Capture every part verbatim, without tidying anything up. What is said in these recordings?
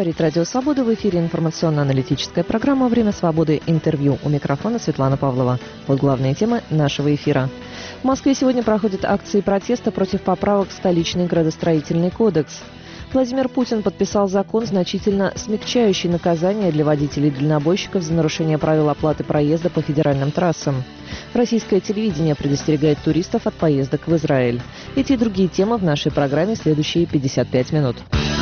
Говорит Радио Свобода, в эфире информационно-аналитическая программа «Время свободы. Интервью». У микрофона Светлана Павлова. Вот главные темы нашего эфира. В Москве сегодня проходят акции протеста против поправок в столичный градостроительный кодекс. Владимир Путин подписал закон, значительно смягчающий наказание для водителей-дальнобойщиков за нарушение правил оплаты проезда по федеральным трассам. Российское телевидение предостерегает туристов от поездок в Израиль. Эти и другие темы в нашей программе следующие пятьдесят пять минут.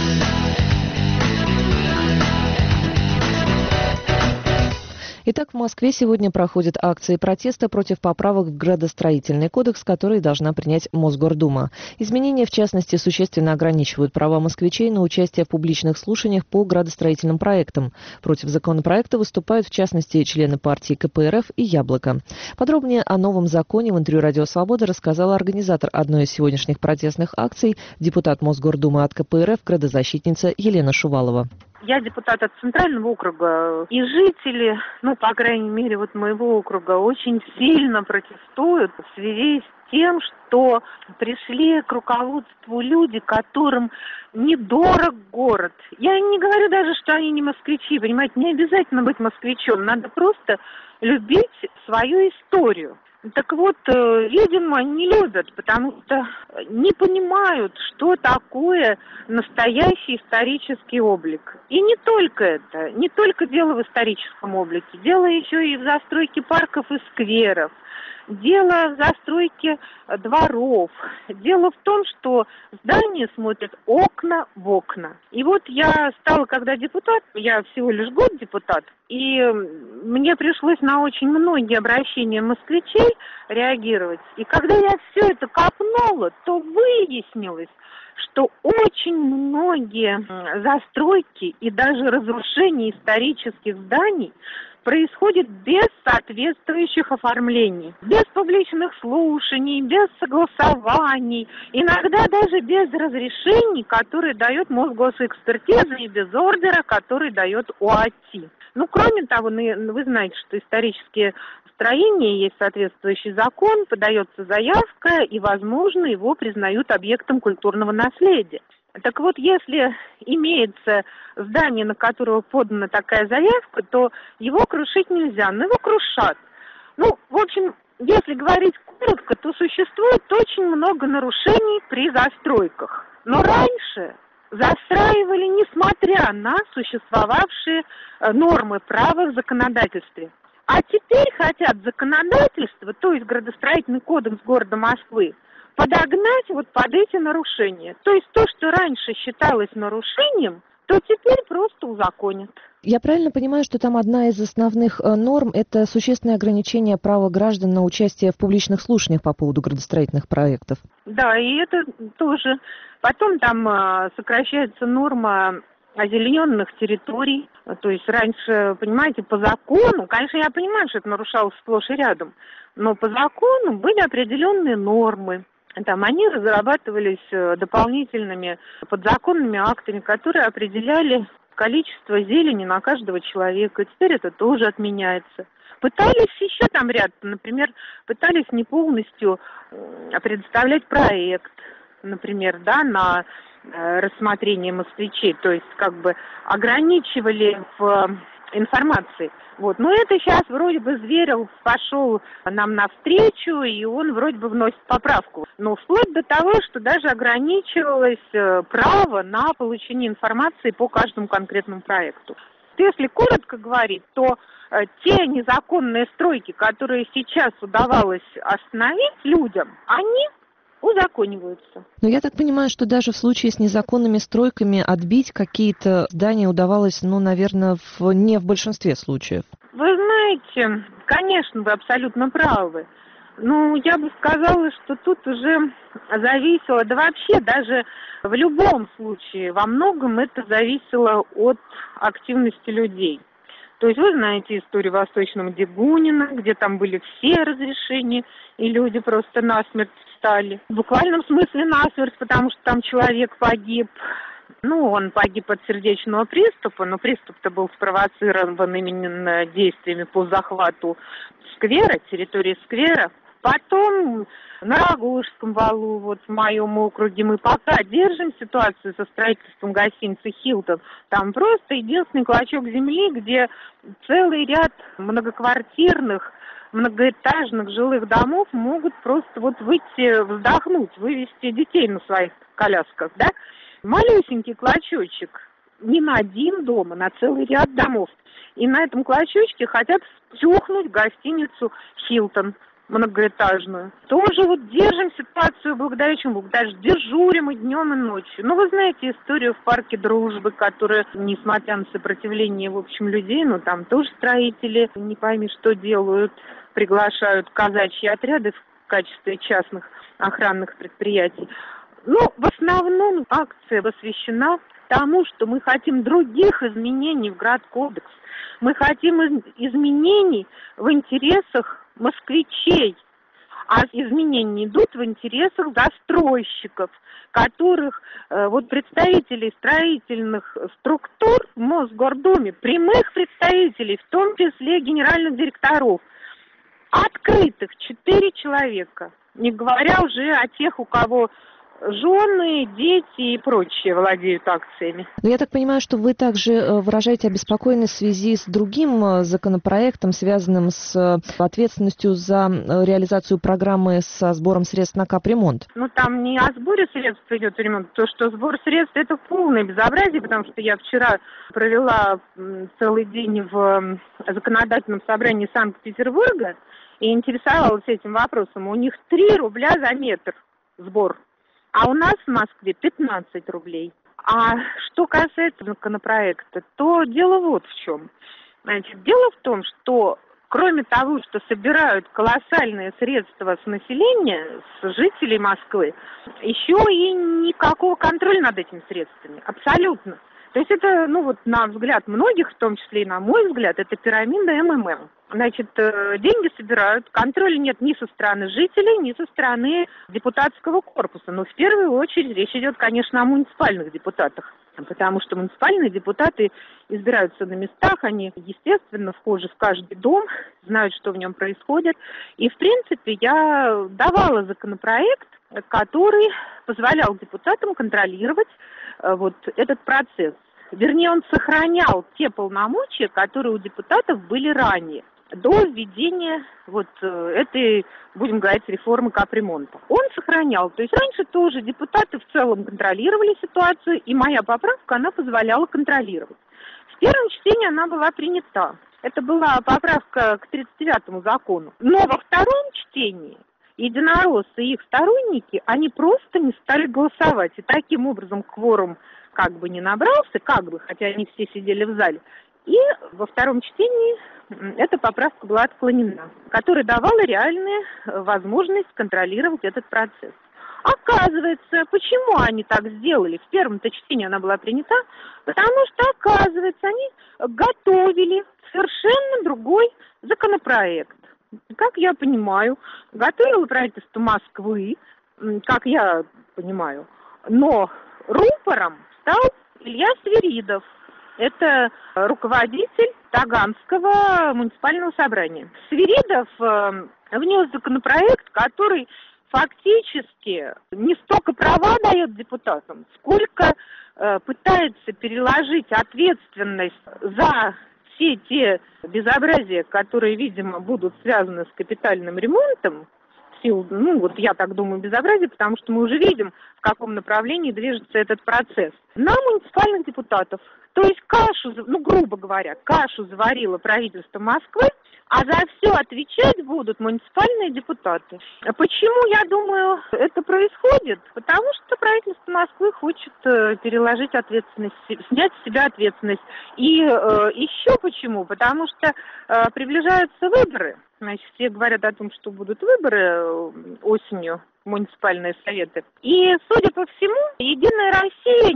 Итак, в Москве сегодня проходят акции протеста против поправок в градостроительный кодекс, которые должна принять Мосгордума. Изменения, в частности, существенно ограничивают права москвичей на участие в публичных слушаниях по градостроительным проектам. Против законопроекта выступают, в частности, члены партии ка пэ эр эф и «Яблоко». Подробнее о новом законе в интервью «Радио Свобода» рассказала организатор одной из сегодняшних протестных акций, депутат Мосгордумы от ка пэ эр эф, градозащитница Елена Шувалова. Я депутат от Центрального округа, и жители, ну, по крайней мере, вот моего округа, очень сильно протестуют в связи с тем, что пришли к руководству люди, которым недорог город. Я не говорю даже, что они не москвичи, понимаете, не обязательно быть москвичом, надо просто любить свою историю. Так вот, видимо, не любят, потому что не понимают, что такое настоящий исторический облик. И не только это, не только дело в историческом облике, дело еще и в застройке парков и скверов. Дело в застройке дворов. Дело в том, что здания смотрят окна в окна. И вот я стала, когда депутат, я всего лишь год депутат, и мне пришлось на очень многие обращения москвичей реагировать. И когда я все это копнула, то выяснилось, что очень многие застройки и даже разрушения исторических зданий происходит без соответствующих оформлений, без публичных слушаний, без согласований, иногда даже без разрешений, которые дает Мосгосэкспертиза, и без ордера, который дает ОАТИ. Ну, кроме того, вы знаете, что исторические строения есть соответствующий закон, подается заявка, и, возможно, его признают объектом культурного наследия. Так вот, если имеется здание, на которое подана такая заявка, то его крушить нельзя, но его крушат. Ну, в общем, если говорить коротко, то существует очень много нарушений при застройках. Но раньше застраивали, несмотря на существовавшие нормы права в законодательстве. А теперь хотят законодательство, то есть градостроительный кодекс города Москвы, подогнать вот под эти нарушения. То есть то, что раньше считалось нарушением, то теперь просто узаконят. Я правильно понимаю, что там одна из основных норм – это существенное ограничение права граждан на участие в публичных слушаниях по поводу градостроительных проектов? Да, и это тоже. Потом там э, сокращается норма озелененных территорий. То есть раньше, понимаете, по закону, конечно, я понимаю, что это нарушалось сплошь и рядом, но по закону были определенные нормы. Там они разрабатывались дополнительными подзаконными актами, которые определяли количество зелени на каждого человека. Теперь это тоже отменяется. Пытались еще там ряд, например, пытались не полностью предоставлять проект, например, да, на рассмотрение москвичей, то есть как бы ограничивали в информации. Вот. Но это сейчас вроде бы Зверев пошел нам навстречу, и он вроде бы вносит поправку. Но вплоть до того, что даже ограничивалось право на получение информации по каждому конкретному проекту. Если коротко говорить, то те незаконные стройки, которые сейчас удавалось остановить людям, они узакониваются. Но я так понимаю, что даже в случае с незаконными стройками отбить какие-то здания удавалось, ну, наверное, в, не в большинстве случаев. Вы знаете, конечно, вы абсолютно правы. Ну, я бы сказала, что тут уже зависело, да вообще даже в любом случае, во многом это зависело от активности людей. То есть вы знаете историю Восточного Дегунина, где там были все разрешения, и люди просто насмерть встали. В буквальном смысле насмерть, потому что там человек погиб. Ну, он погиб от сердечного приступа, но приступ-то был спровоцирован именно действиями по захвату сквера, территории сквера. Потом на Рогожском валу, вот в моем округе, мы пока держим ситуацию со строительством гостиницы «Хилтон». Там просто единственный клочок земли, где целый ряд многоквартирных, многоэтажных жилых домов могут просто вот выйти, вздохнуть, вывести детей на своих колясках, да? Малюсенький клочочек, не на один дом, а на целый ряд домов. И на этом клочочке хотят втюхнуть гостиницу «Хилтон» многоэтажную. Тоже вот держим ситуацию благодаря чему? Благодаря дежурим и днем, и ночью. Ну, вы знаете историю в парке Дружбы, которая, несмотря на сопротивление, в общем, людей, ну, там тоже строители, не пойми, что делают, приглашают казачьи отряды в качестве частных охранных предприятий. Ну, в основном акция посвящена тому, что мы хотим других изменений в Градкодекс. Мы хотим изменений в интересах москвичей, а изменения идут в интересах застройщиков, которых э, вот представителей строительных структур в Мосгордуме, прямых представителей, в том числе генеральных директоров, открытых четыре человека, не говоря уже о тех, у кого жены, дети и прочие владеют акциями. Но я так понимаю, что вы также выражаете обеспокоенность в связи с другим законопроектом, связанным с ответственностью за реализацию программы со сбором средств на капремонт. Ну, там не о сборе средств идет ремонт, то, что сбор средств, это полное безобразие, потому что я вчера провела целый день в законодательном собрании Санкт-Петербурга и интересовалась этим вопросом. У них три рубля за метр сбор. А у нас в Москве пятнадцать рублей. А что касается законопроекта, то дело вот в чем. Значит, дело в том, что кроме того, что собирают колоссальные средства с населения, с жителей Москвы, еще и никакого контроля над этими средствами. Абсолютно. То есть это, ну вот на взгляд многих, в том числе и на мой взгляд, это пирамида эм эм эм. Значит, деньги собирают, контроля нет ни со стороны жителей, ни со стороны депутатского корпуса. Но в первую очередь речь идет, конечно, о муниципальных депутатах. Потому что муниципальные депутаты избираются на местах, они, естественно, вхожи в каждый дом, знают, что в нем происходит. И, в принципе, я давала законопроект, который позволял депутатам контролировать вот этот процесс. Вернее, он сохранял те полномочия, которые у депутатов были ранее, до введения вот этой, будем говорить, реформы капремонта. Он сохранял. То есть раньше тоже депутаты в целом контролировали ситуацию, и моя поправка, она позволяла контролировать. В первом чтении она была принята. Это была поправка к тридцать девятому закону. Но во втором чтении единороссы и их сторонники, они просто не стали голосовать. И таким образом кворум как бы не набрался, как бы, хотя они все сидели в зале. И во втором чтении эта поправка была отклонена, которая давала реальную возможность контролировать этот процесс. Оказывается, почему они так сделали? В первом-то чтении она была принята, потому что, оказывается, они готовили совершенно другой законопроект. Как я понимаю, готовило правительство Москвы, как я понимаю, но рупором стал Илья Свиридов. Это руководитель Таганского муниципального собрания. Свиридов внес законопроект, который фактически не столько права дает депутатам, сколько пытается переложить ответственность за все те безобразия, которые, видимо, будут связаны с капитальным ремонтом, ну, вот я так думаю, безобразие, потому что мы уже видим, в каком направлении движется этот процесс. На муниципальных депутатов. То есть кашу, ну, грубо говоря, кашу заварило правительство Москвы, а за все отвечать будут муниципальные депутаты. Почему, я думаю, это происходит? Потому что правительство Москвы хочет переложить ответственность, снять с себя ответственность. И э, еще почему? Потому что э, приближаются выборы. Значит, все говорят о том, что будут выборы осенью, муниципальные советы. И, судя по всему, Единая Россия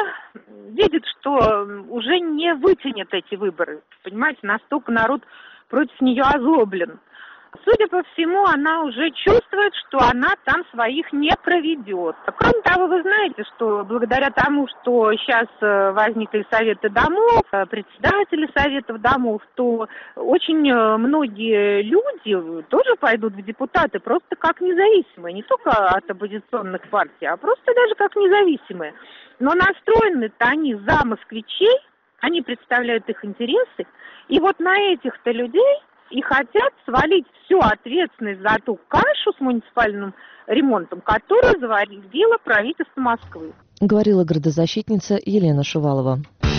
не видит, что уже не вытянет эти выборы. Понимаете, настолько народ против нее озлоблен. Судя по всему, она уже чувствует, что она там своих не проведет. Кроме того, вы знаете, что благодаря тому, что сейчас возникли советы домов, председатели советов домов, то очень многие люди тоже пойдут в депутаты просто как независимые, не только от оппозиционных партий, а просто даже как независимые. Но настроены-то они за москвичей, они представляют их интересы, и вот на этих-то людей и хотят свалить всю ответственность за ту кашу с муниципальным ремонтом, которую заварило правительство Москвы. Говорила градозащитница Елена Шувалова.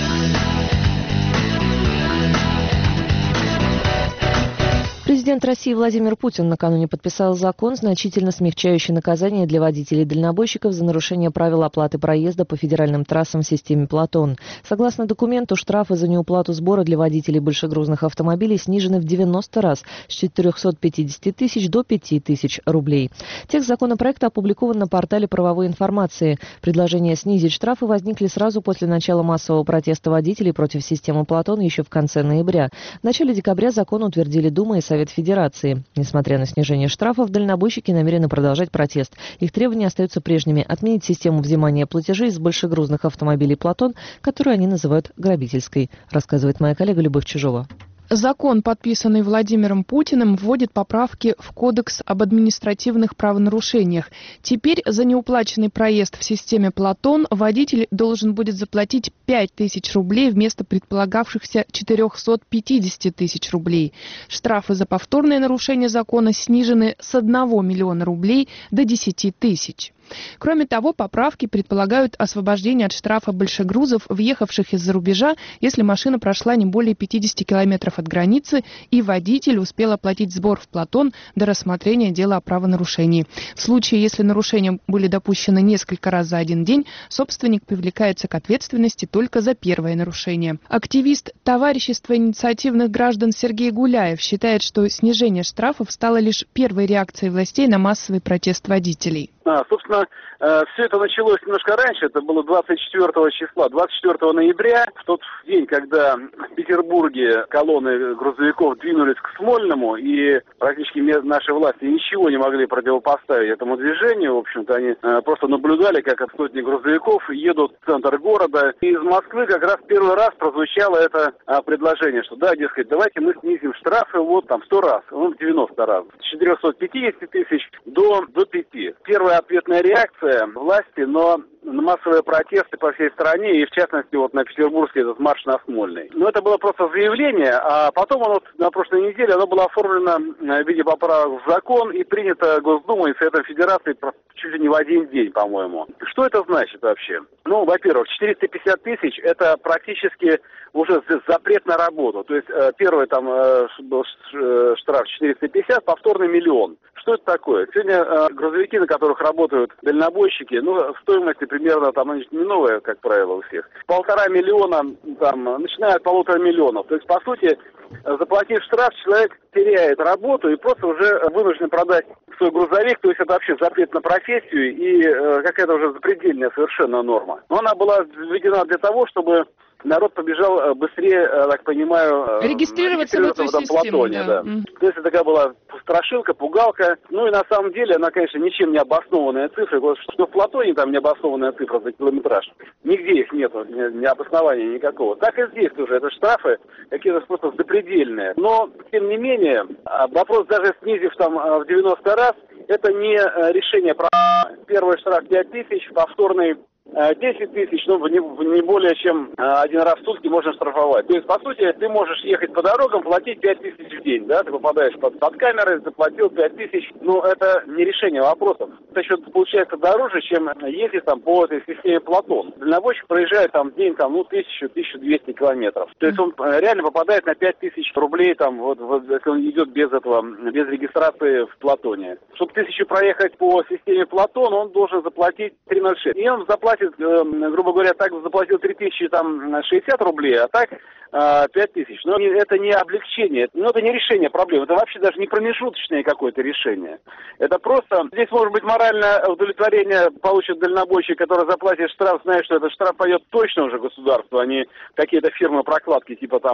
Президент России Владимир Путин накануне подписал закон, значительно смягчающий наказание для водителей-дальнобойщиков за нарушение правил оплаты проезда по федеральным трассам в системе «Платон». Согласно документу, штрафы за неуплату сбора для водителей большегрузных автомобилей снижены в девяносто раз с четырехсот пятидесяти тысяч до пяти тысяч рублей. Текст законопроекта опубликован на портале правовой информации. Предложения снизить штрафы возникли сразу после начала массового протеста водителей против системы «Платон» еще в конце ноября. В начале декабря закон утвердили Дума и Совет Федерации. Несмотря на снижение штрафов, дальнобойщики намерены продолжать протест. Их требования остаются прежними – отменить систему взимания платежей с большегрузных автомобилей «Платон», которую они называют грабительской, рассказывает моя коллега Любовь Чижова. Закон, подписанный Владимиром Путиным, вводит поправки в Кодекс об административных правонарушениях. Теперь за неуплаченный проезд в системе «Платон» водитель должен будет заплатить пять тысяч рублей вместо предполагавшихся четырехсот пятидесяти тысяч рублей. Штрафы за повторное нарушение закона снижены с одного миллиона рублей до десяти тысяч. Кроме того, поправки предполагают освобождение от штрафа большегрузов, въехавших из-за рубежа, если машина прошла не более пятидесяти километров от границы и водитель успел оплатить сбор в Платон до рассмотрения дела о правонарушении. В случае, если нарушения были допущены несколько раз за один день, собственник привлекается к ответственности только за первое нарушение. Активист Товарищества инициативных граждан Сергей Гуляев считает, что снижение штрафов стало лишь первой реакцией властей на массовый протест водителей. А, собственно, э, все это началось немножко раньше, это было двадцать четвёртого числа, двадцать четвёртого ноября, в тот день, когда в Петербурге колонны грузовиков двинулись к Смольному, и практически наши власти ничего не могли противопоставить этому движению, в общем-то, они э, просто наблюдали, как от сотни грузовиков едут в центр города, и из Москвы как раз первый раз прозвучало это э, предложение, что да, дескать, давайте мы снизим штрафы вот там сто раз, ну, в девяносто раз, с четырехсот пятидесяти тысяч до, до пяти. Первая ответная реакция власти, но на массовые протесты по всей стране, и в частности вот на Петербургский этот марш на Смольный. Но это было просто заявление, а потом оно на прошлой неделе оно было оформлено в виде поправок в закон и принято Госдумой и Советом Федерации чуть ли не в один день, по-моему. Что это значит вообще? Ну, во-первых, четыреста пятьдесят тысяч это практически уже запрет на работу. То есть первый там был штраф четыреста пятьдесят, повторный миллион. Что это такое? Сегодня э, грузовики, на которых работают дальнобойщики, ну, стоимость примерно, там, они не новые, как правило, у всех. Полтора миллиона, там, начиная от полутора миллионов. То есть, по сути, заплатив штраф, человек теряет работу и просто уже вынужден продать свой грузовик. То есть, это вообще запрет на профессию и э, какая-то уже запредельная совершенно норма. Но она была введена для того, чтобы народ побежал быстрее, так понимаю, регистрироваться, регистрироваться в, в этом систему, Платоне. Да. Да. Mm. То есть это такая была страшилка, пугалка. Ну и на самом деле она, конечно, ничем не обоснованная цифра. Что в Платоне там необоснованная цифра за километраж. Нигде их нету, ни, ни обоснования никакого. Так и здесь уже. Это штрафы какие-то просто запредельные. Но, тем не менее, вопрос даже снизив там в девяносто раз, это не решение проблемы. Первый штраф пять тысяч, повторный десять тысяч, ну, не, не более чем один раз в сутки можно штрафовать. То есть, по сути, ты можешь ехать по дорогам, платить пять тысяч в день, да, ты попадаешь под, под камеры, заплатил пять тысяч, но это не решение вопросов. Это еще получается дороже, чем ездить там по этой системе Платон. Дальнобойщик проезжает там в день, там, ну, тысячу, тысячу двести километров. То есть он реально попадает на пять тысяч рублей, там, вот, вот, если он идет без этого, без регистрации в Платоне. Чтобы тысячу проехать по системе Платон, он должен заплатить три ноль шесть. И он заплатит, грубо говоря, так заплатил три тысячи шестьдесят рублей, а так пять тысяч. Но это не облегчение, но это не решение проблемы. Это вообще даже не промежуточное какое-то решение. Это просто, здесь может быть моральное удовлетворение получит дальнобойщик, который заплатит штраф, зная, что этот штраф пойдет точно уже государству, а не какие-то фирмы прокладки, типа там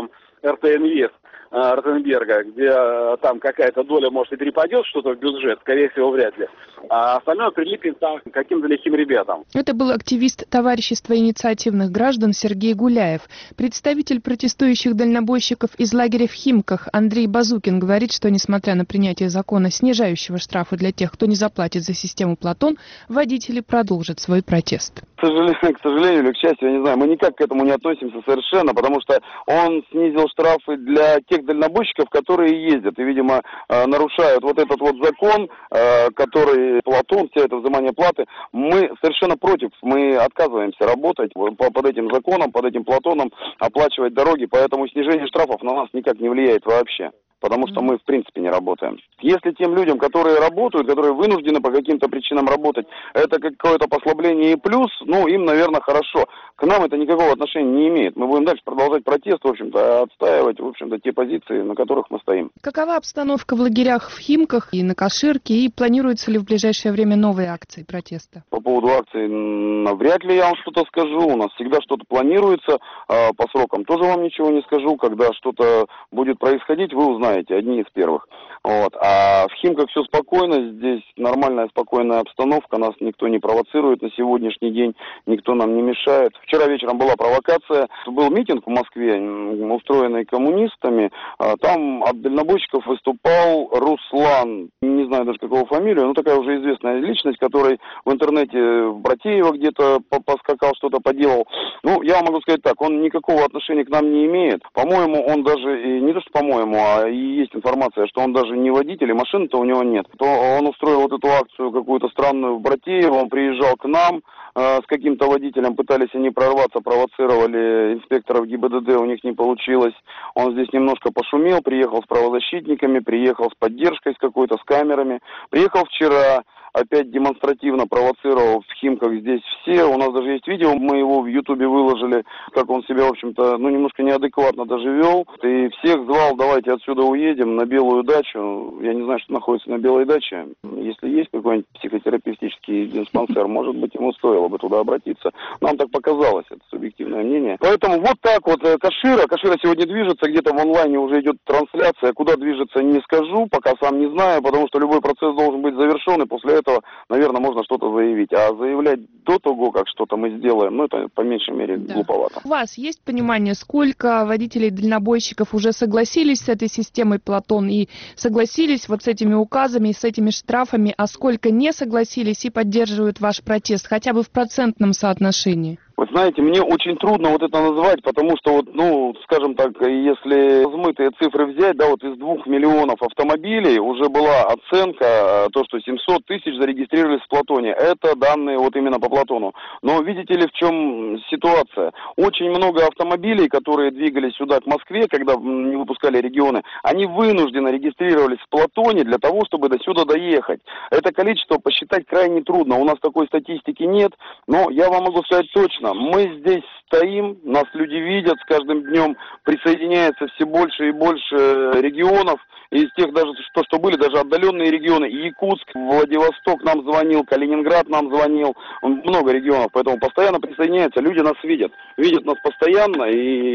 эр тэ инвест Ротенберга, где там какая-то доля, может, и перепадет что-то в бюджет, скорее всего, вряд ли. А остальное прилипнет там к каким-то лихим ребятам. Это был активист товарищества инициативных граждан Сергей Гуляев. Представитель протестующих дальнобойщиков из лагеря в Химках Андрей Базукин говорит, что, несмотря на принятие закона, снижающего штрафы для тех, кто не заплатит за систему Платон, водители продолжат свой протест. К сожалению, к сожалению или к счастью, я не знаю, мы никак к этому не относимся совершенно, потому что он снизил штрафы для тех дальнобойщиков, которые ездят и, видимо, нарушают вот этот вот закон, который Платон, все это взимание платы. Мы совершенно против, мы отказываемся работать под этим законом, под этим Платоном, оплачивать дороги, поэтому снижение штрафов на нас никак не влияет вообще. Потому что мы, в принципе, не работаем. Если тем людям, которые работают, которые вынуждены по каким-то причинам работать, это какое-то послабление и плюс, ну, им, наверное, хорошо. К нам это никакого отношения не имеет. Мы будем дальше продолжать протест, в общем-то, отстаивать, в общем-то, те позиции, на которых мы стоим. Какова обстановка в лагерях в Химках и на Каширке, и планируются ли в ближайшее время новые акции протеста? По поводу акций, навряд ли я вам что-то скажу. У нас всегда что-то планируется. По срокам тоже вам ничего не скажу. Когда что-то будет происходить, вы узнаете. Одни из первых. Вот. А в Химках все спокойно, здесь нормальная, спокойная обстановка, нас никто не провоцирует на сегодняшний день, никто нам не мешает. Вчера вечером была провокация, был митинг в Москве, устроенный коммунистами, там от дальнобойщиков выступал Руслан, не знаю даже какого фамилию, но такая уже известная личность, который в интернете в Братеево где-то поскакал, что-то поделал. Ну, я вам могу сказать так, он никакого отношения к нам не имеет. По-моему, он даже, не то что по-моему, а и есть информация, что он даже не водитель, и машины-то у него нет. То он устроил вот эту акцию какую-то странную в Братеево, он приезжал к нам э, с каким-то водителем, пытались они прорваться, провоцировали инспекторов ГИБДД, у них не получилось. Он здесь немножко пошумел, приехал с правозащитниками, приехал с поддержкой с какой-то, с камерами. Приехал вчера, опять демонстративно провоцировал в Химках здесь все. У нас даже есть видео, мы его в Ютубе выложили, как он себя, в общем-то, ну, немножко неадекватно даже вел. И всех звал, давайте отсюда уедем на Белую дачу. Я не знаю, что находится на Белой даче. Если есть какой-нибудь психотерапевтический диспансер, может быть, ему стоило бы туда обратиться. Нам так показалось, это субъективное мнение. Поэтому вот так вот Кашира. Кашира сегодня движется, где-то в онлайне уже идет трансляция. Куда движется, не скажу, пока сам не знаю, потому что любой процесс должен быть завершен, и после этого этого, наверное, можно что-то заявить. А заявлять до того, как что-то мы сделаем, ну, это по меньшей мере да. глуповато. У вас есть понимание, сколько водителей-дальнобойщиков уже согласились с этой системой Платон и согласились вот с этими указами и с этими штрафами, а сколько не согласились и поддерживают ваш протест, хотя бы в процентном соотношении? Вот знаете, мне очень трудно вот это назвать, потому что вот, ну, скажем так, если размытые цифры взять, да, вот из двух миллионов автомобилей уже была оценка, то, что семьсот тысяч зарегистрировались в Платоне. Это данные вот именно по Платону. Но видите ли, в чем ситуация? Очень много автомобилей, которые двигались сюда, к Москве, когда не выпускали регионы, они вынуждены регистрировались в Платоне для того, чтобы до сюда доехать. Это количество посчитать крайне трудно. У нас такой статистики нет, но я вам могу сказать точно. Мы здесь стоим, нас люди видят, с каждым днем присоединяется все больше и больше регионов. Из тех даже, что, что были, даже отдаленные регионы. И Якутск, Владивосток нам звонил, Калининград нам звонил. Много регионов, поэтому постоянно присоединяются. Люди нас видят. Видят нас постоянно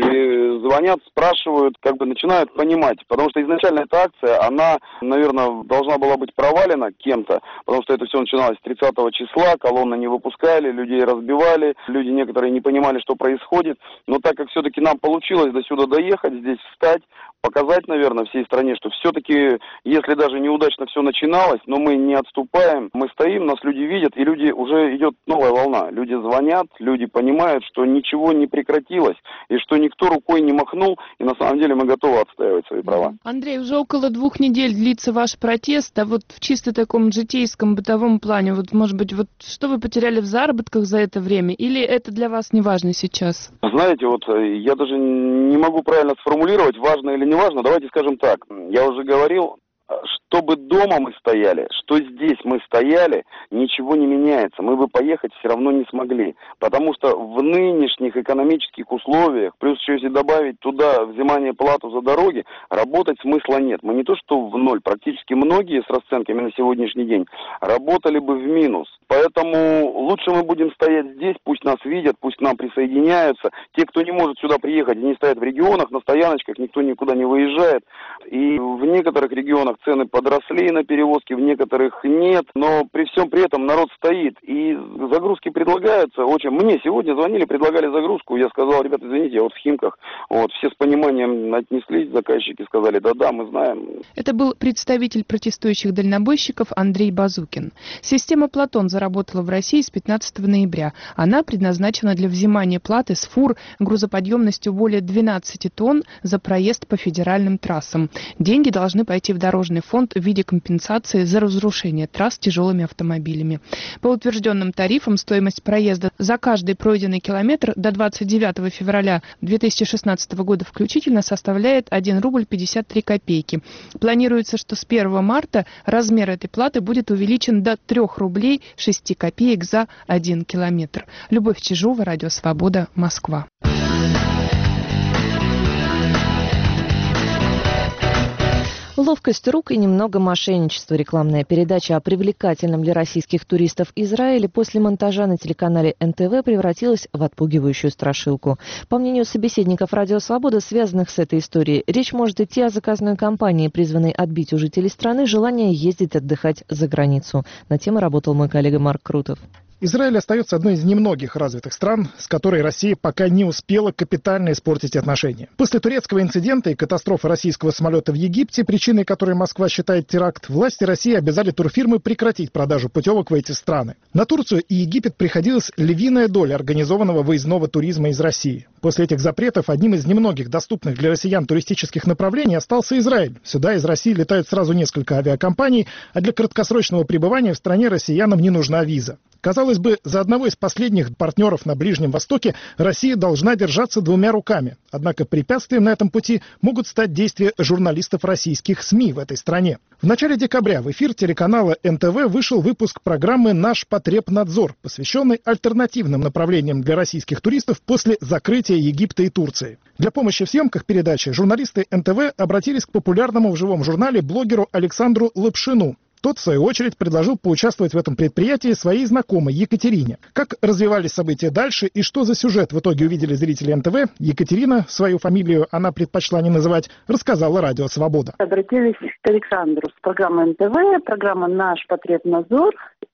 и звонят, спрашивают, как бы начинают понимать. Потому что изначально эта акция, она, наверное, должна была быть провалена кем-то. Потому что это все начиналось с тридцатого числа, колонны не выпускали, людей разбивали. Люди некоторые не понимали, что происходит. Но так как все-таки нам получилось до сюда доехать, здесь встать, показать, наверное, всей стране, что все-таки, если даже неудачно все начиналось, но мы не отступаем, мы стоим, нас люди видят, и люди уже идет новая волна. Люди звонят, люди понимают, что ничего не прекратилось, и что никто рукой не махнул, и на самом деле мы готовы отстаивать свои права. Андрей, уже около двух недель длится ваш протест, а вот в чисто таком житейском, бытовом плане, вот, может быть, вот что вы потеряли в заработках за это время, или это для вас не важно сейчас? Знаете, вот я даже не могу правильно сформулировать, важно или не важно. Давайте скажем так. Я уже говорил, чтобы дома мы стояли, что здесь мы стояли, ничего не меняется. Мы бы поехать все равно не смогли. Потому что в нынешних экономических условиях, плюс еще если добавить туда взимание платы за дороги, работать смысла нет. Мы не то что в ноль, практически многие с расценками на сегодняшний день работали бы в минус. По Поэтому лучше мы будем стоять здесь, пусть нас видят, пусть к нам присоединяются. Те, кто не может сюда приехать, они стоят в регионах, на стояночках, никто никуда не выезжает. И в некоторых регионах цены подросли на перевозки, в некоторых нет. Но при всем при этом народ стоит. И загрузки предлагаются. Очень. Мне сегодня звонили, предлагали загрузку. Я сказал: ребята, извините, я вот в Химках. Вот, все с пониманием отнеслись, заказчики сказали: да-да, мы знаем. Это был представитель протестующих дальнобойщиков Андрей Базукин. Система «Платон» заработала в России с пятнадцатого ноября. Она предназначена для взимания платы с фур грузоподъемностью более двенадцати тонн за проезд по федеральным трассам. Деньги должны пойти в дорожный фонд в виде компенсации за разрушение трасс тяжелыми автомобилями. По утвержденным тарифам стоимость проезда за каждый пройденный километр до двадцать девятого февраля две тысячи шестнадцатого года включительно составляет один рубль пятьдесят три копейки. Планируется, что с первого марта размер этой платы будет увеличен до трёх рублей шести копеек за один километр. Любовь Чижова, Радио Свобода, Москва. Ловкость рук и немного мошенничества. Рекламная передача о привлекательном для российских туристов Израиле после монтажа на телеканале эн тэ вэ превратилась в отпугивающую страшилку. По мнению собеседников «Радио Свобода», связанных с этой историей, речь может идти о заказной кампании, призванной отбить у жителей страны желание ездить отдыхать за границу. На тему работал мой коллега Марк Крутов. Израиль остается одной из немногих развитых стран, с которой Россия пока не успела капитально испортить отношения. После турецкого инцидента и катастрофы российского самолета в Египте, причиной которой Москва считает теракт, власти России обязали турфирмы прекратить продажу путевок в эти страны. На Турцию и Египет приходилась львиная доля организованного выездного туризма из России. После этих запретов одним из немногих доступных для россиян туристических направлений остался Израиль. Сюда из России летают сразу несколько авиакомпаний, а для краткосрочного пребывания в стране россиянам не нужна виза. Казалось бы, за одного из последних партнеров на Ближнем Востоке Россия должна держаться двумя руками. Однако препятствием на этом пути могут стать действия журналистов российских СМИ в этой стране. В начале декабря в эфир телеканала эн тэ вэ вышел выпуск программы «Наш Потребнадзор», посвященный альтернативным направлениям для российских туристов после закрытия Египта и Турции. Для помощи в съемках передачи журналисты эн тэ вэ обратились к популярному в живом журнале блогеру Александру Лапшину. Тот, в свою очередь, предложил поучаствовать в этом предприятии своей знакомой Екатерине. Как развивались события дальше и что за сюжет в итоге увидели зрители эн тэ вэ, Екатерина, свою фамилию она предпочла не называть, рассказала Радио Свобода. Обратились к Александру с программы эн тэ вэ, программа «Наш Потребнадзор»,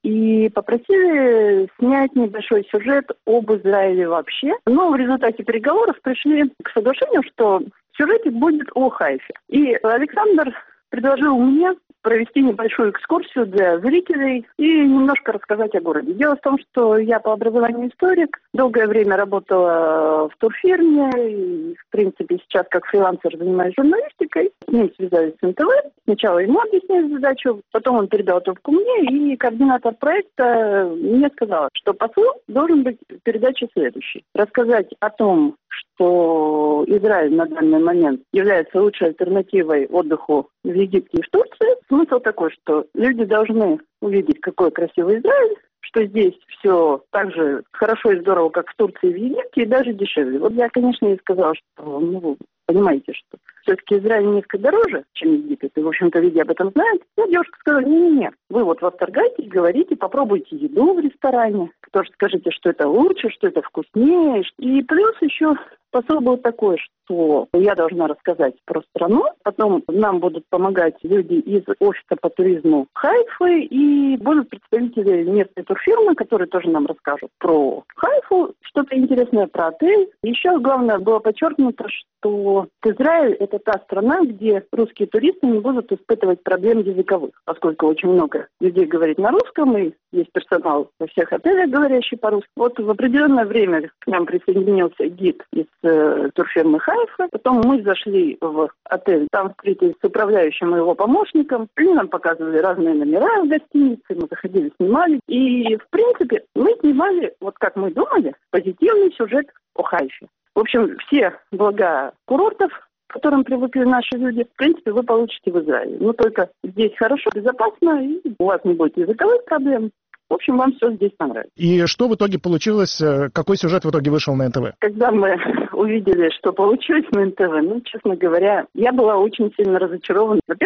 и попросили снять небольшой сюжет об Израиле вообще. Но в результате переговоров пришли к соглашению, что сюжетик будет о Хайфе. И Александр предложил мне провести небольшую экскурсию для зрителей и немножко рассказать о городе. Дело в том, что я по образованию историк, долгое время работала в турфирме и, в принципе, сейчас как фрилансер занимаюсь журналистикой. С ним связались с эн тэ вэ. Сначала ему объяснили задачу, потом он передал трубку мне, и координатор проекта мне сказала, что посыл должен быть в передаче следующий. Рассказать о том, что Израиль на данный момент является лучшей альтернативой отдыху в Египте и в Турции. Смысл такой, что люди должны увидеть, какой красивый Израиль, что здесь все так же хорошо и здорово, как в Турции и в Египте, и даже дешевле. Вот я, конечно, ей сказала, что, ну, понимаете, что все-таки Израиль несколько дороже, чем Египет, и, в общем-то, люди об этом знают. Но девушка сказала: не-не-не, вы вот восторгаетесь, говорите, попробуйте еду в ресторане, тоже скажите, что это лучше, что это вкуснее. И плюс еще посыл был такой, что я должна рассказать про страну, потом нам будут помогать люди из офиса по туризму Хайфы, и будут представители местной турфирмы, которые тоже нам расскажут про Хайфу, что-то интересное про отель. Еще главное было подчеркнуто, что Израиль – это та страна, где русские туристы не будут испытывать проблем языковых, поскольку очень много людей говорит на русском, и есть персонал во всех отелях, говорящий по-русски. Вот в определенное время к нам присоединился гид из э, турфирмы Хайфа. Потом мы зашли в отель, там встретились с управляющим и его помощником. Они нам показывали разные номера в гостинице, мы заходили, снимали. И, в принципе, мы снимали, вот как мы думали, позитивный сюжет о Хайфе. В общем, все блага курортов, к которым привыкли наши люди, в принципе, вы получите в Израиле. Но только здесь хорошо, безопасно, и у вас не будет языковых проблем. В общем, вам все здесь понравится. И что в итоге получилось? Какой сюжет в итоге вышел на эн тэ вэ? Когда мы увидели, что получилось на эн тэ вэ, ну, честно говоря, я была очень сильно разочарована. Во-первых,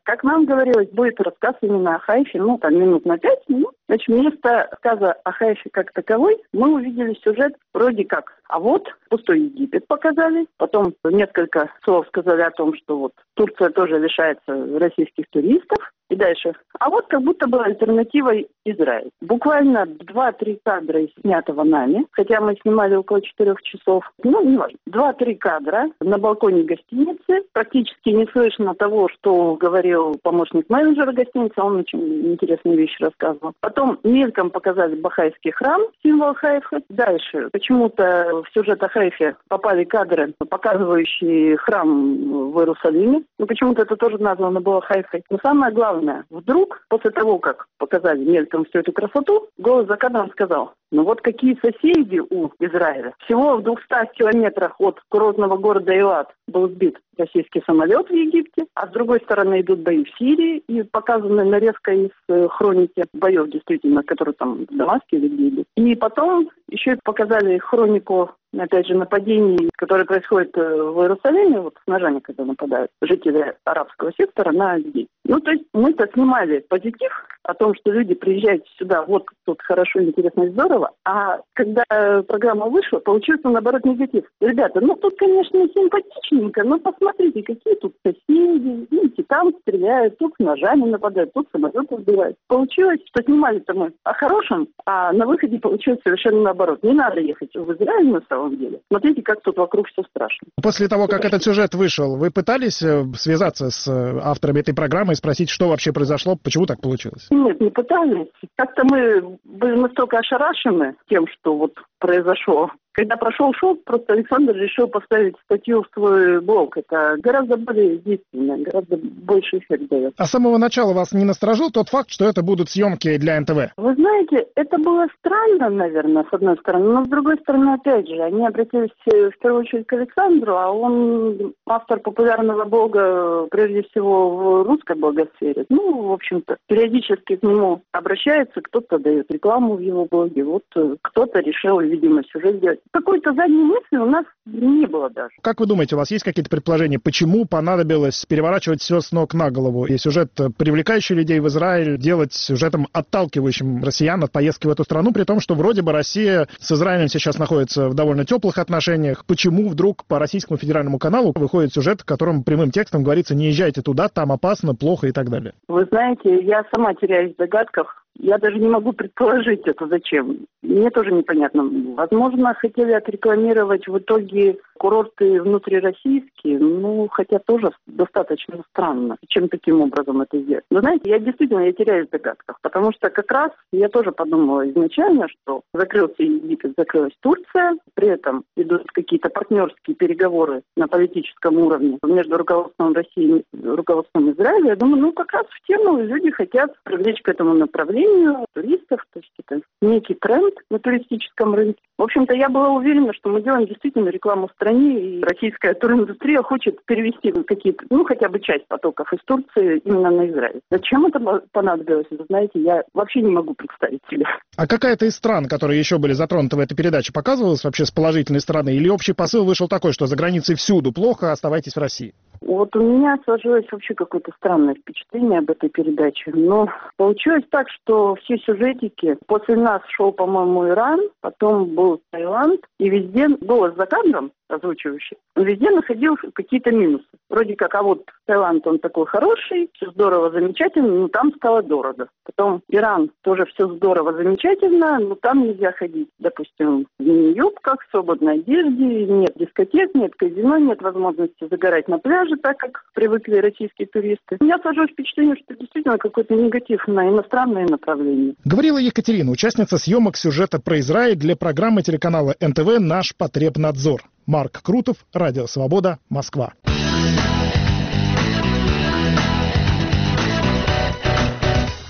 Как нам говорилось, будет рассказ именно о Хайфе, ну, там, минут на пять минут. Значит, вместо рассказа о Хайфе как таковой мы увидели сюжет вроде как. А вот пустой Египет показали, потом несколько слов сказали о том, что вот Турция тоже лишается российских туристов. И дальше. А вот как будто бы альтернативой Израиль. Буквально два-три кадра из снятого нами, хотя мы снимали около четырех часов, ну, не важно. Два-три кадра на балконе гостиницы. Практически не слышно того, что говорил помощник менеджера гостиницы, он очень интересные вещи рассказывал. Потом мельком показали Бахайский храм, символ Хайфа. Дальше почему-то в сюжет о Хайфе попали кадры, показывающие храм в Иерусалиме. Ну, почему-то это тоже названо было Хайфой. Но самое главное, вдруг, после того, как показали мельком всю эту красоту, голос за кадром сказал: ну вот какие соседи у Израиля. Всего в двухстах километрах от курортного города Эйлат был сбит российский самолет в Египте, а с другой стороны идут бои в Сирии, и показана нарезка из э, хроники боев, действительно, которые там в Дамаске или где идут. И потом еще и показали хронику, опять же, нападений, которые происходят в Иерусалиме, вот с ножами, когда нападают жители арабского сектора на людей. Ну, то есть мы-то снимали позитив о том, что люди приезжают сюда, вот тут хорошо, интересно и здорово, а когда программа вышла, получился, наоборот, негатив. Ребята, ну тут, конечно, симпатичненько, но посмотрите, какие тут соседи, видите, там стреляют, тут с ножами нападают, тут самолеты сбивают. Получилось, что снимали-то мы о хорошем, а на выходе получилось совершенно наоборот. Не надо ехать в Израиль на самом деле. Смотрите, как тут вокруг все страшно. После того, как этот сюжет вышел, вы пытались связаться с авторами этой программы и спросить, что вообще произошло, почему так получилось? Нет, не пытались. Как-то мы были настолько ошарашены тем, что вот произошло. Когда прошел шок, просто Александр решил поставить статью в свой блог. Это гораздо более действенное, гораздо больше эффект дает. А с самого начала вас не насторожил тот факт, что это будут съемки для эн тэ вэ? Вы знаете, это было странно, наверное, с одной стороны, но с другой стороны, опять же, они обратились в первую очередь к Александру, а он автор популярного блога, прежде всего, в русской блогосфере. Ну, в общем-то, периодически к нему обращается, кто-то дает рекламу в его блоге, вот кто-то решил, видимо, сюжет сделать. Какой-то задней мысли у нас не было даже. Как вы думаете, у вас есть какие-то предположения, почему понадобилось переворачивать все с ног на голову и сюжет, привлекающий людей в Израиль, делать сюжетом, отталкивающим россиян от поездки в эту страну, при том, что вроде бы Россия с Израилем сейчас находится в довольно теплых отношениях? Почему вдруг по российскому федеральному каналу выходит сюжет, в котором прямым текстом говорится: не езжайте туда, там опасно, плохо и так далее? Вы знаете, я сама теряюсь в догадках. Я даже не могу предположить это зачем. Мне тоже непонятно. Возможно, хотели отрекламировать в итоге курорты внутрироссийские, ну, хотя тоже достаточно странно, чем таким образом это сделать. Но знаете, я действительно я теряюсь в догадках, потому что как раз я тоже подумала изначально, что закрылся Египет, закрылась Турция, при этом идут какие-то партнерские переговоры на политическом уровне между руководством России и руководством Израиля. Я думаю, ну, как раз в тему люди хотят привлечь к этому направлению туристов, то есть это некий тренд на туристическом рынке. В общем-то, я была уверена, что мы делаем действительно рекламу в стране, и российская туриндустрия хочет перевести какие-то, ну, хотя бы часть потоков из Турции именно на Израиль. Зачем это понадобилось, вы знаете, я вообще не могу представить себе. А какая-то из стран, которые еще были затронуты в этой передаче, показывалась вообще с положительной стороны? Или общий посыл вышел такой, что за границей всюду плохо, оставайтесь в России? Вот у меня сложилось вообще какое-то странное впечатление об этой передаче. Но получилось так, что все сюжетики, после нас шел, по-моему, Иран, потом был Таиланд, и везде голос за кадром озвучивающий, он везде находил какие-то минусы. Вроде как, а вот Таиланд, он такой хороший, все здорово, замечательно, но там стало дорого. Потом Иран, тоже все здорово, замечательно, но там нельзя ходить, допустим, в мини-юбках, в свободной одежде, нет дискотек, нет казино, нет возможности загорать на пляже, так как привыкли российские туристы. У меня сложилось впечатление, что действительно какой-то негатив на иностранные направления. Говорила Екатерина, участница съемок сюжета про Израиль для программы телеканала эн тэ вэ «Наш Потребнадзор». Марк Крутов, Радио Свобода, Москва.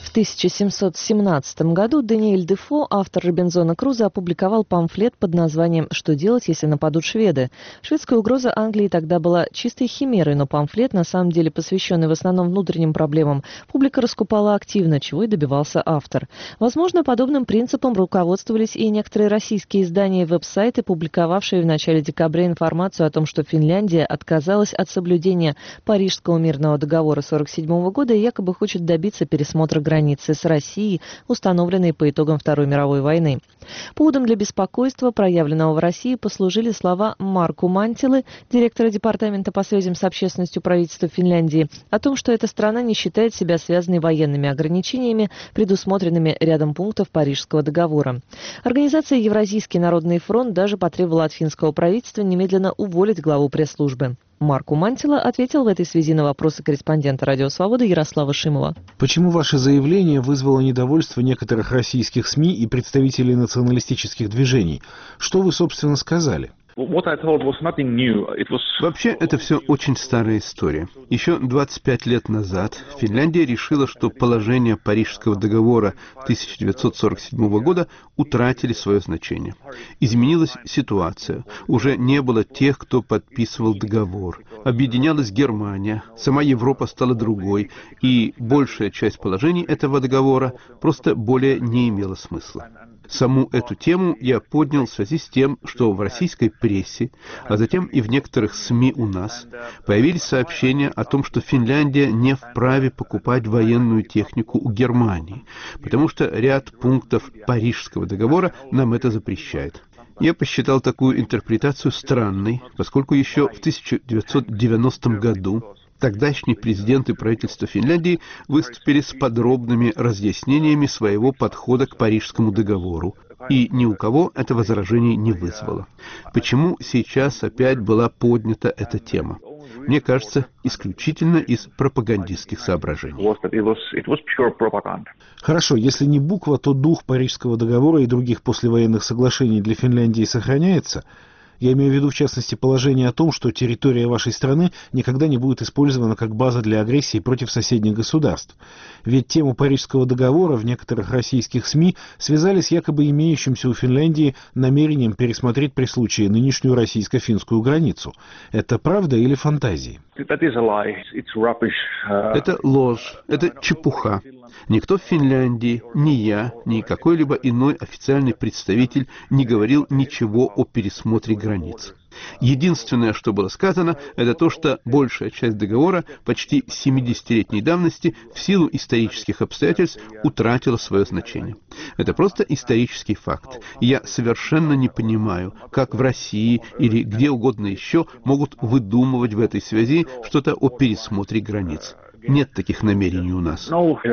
В тысяча семьсот семнадцатом году Даниэль Дефо, автор Робинзона Крузо, опубликовал памфлет под названием «Что делать, если нападут шведы?». Шведская угроза Англии тогда была чистой химерой, но памфлет, на самом деле посвященный в основном внутренним проблемам, публика раскупала активно, чего и добивался автор. Возможно, подобным принципом руководствовались и некоторые российские издания и веб-сайты, публиковавшие в начале декабря информацию о том, что Финляндия отказалась от соблюдения Парижского мирного договора сорок седьмого года и якобы хочет добиться пересмотра границ с Россией, установленные по итогам Второй мировой войны. Поводом для беспокойства, проявленного в России, послужили слова Марку Мантилы, директора Департамента по связям с общественностью правительства Финляндии, о том, что эта страна не считает себя связанной военными ограничениями, предусмотренными рядом пунктов Парижского договора. Организация Евразийский народный фронт даже потребовала от финского правительства немедленно уволить главу пресс-службы. Марку Мантила ответил в этой связи на вопросы корреспондента «Радио Свобода» Ярослава Шимова. Почему ваше заявление вызвало недовольство некоторых российских СМИ и представителей националистических движений? Что вы, собственно, сказали? Вообще, это все очень старая история. Еще двадцать пять лет назад Финляндия решила, что положения Парижского договора тысяча девятьсот сорок седьмого года утратили свое значение. Изменилась ситуация. Уже не было тех, кто подписывал договор. Объединялась Германия, сама Европа стала другой, и большая часть положений этого договора просто более не имела смысла. Саму эту тему я поднял в связи с тем, что в российской прессе, а затем и в некоторых СМИ у нас, появились сообщения о том, что Финляндия не вправе покупать военную технику у Германии, потому что ряд пунктов Парижского договора нам это запрещает. Я посчитал такую интерпретацию странной, поскольку еще в тысяча девятьсот девяностом году тогдашний президент и правительство Финляндии выступили с подробными разъяснениями своего подхода к Парижскому договору, и ни у кого это возражений не вызвало. Почему сейчас опять была поднята эта тема? Мне кажется, исключительно из пропагандистских соображений. Хорошо, если не буква, то дух Парижского договора и других послевоенных соглашений для Финляндии сохраняется. Я имею в виду, в частности, положение о том, что территория вашей страны никогда не будет использована как база для агрессии против соседних государств. Ведь тему Парижского договора в некоторых российских СМИ связали с якобы имеющимся у Финляндии намерением пересмотреть при случае нынешнюю российско-финскую границу. Это правда или фантазии? Это ложь, это чепуха. Никто в Финляндии, ни я, ни какой-либо иной официальный представитель не говорил ничего о пересмотре границ. Единственное, что было сказано, это то, что большая часть договора почти семидесятилетней давности в силу исторических обстоятельств утратила свое значение. Это просто исторический факт. Я совершенно не понимаю, как в России или где угодно еще могут выдумывать в этой связи что-то о пересмотре границ. Нет таких намерений у нас.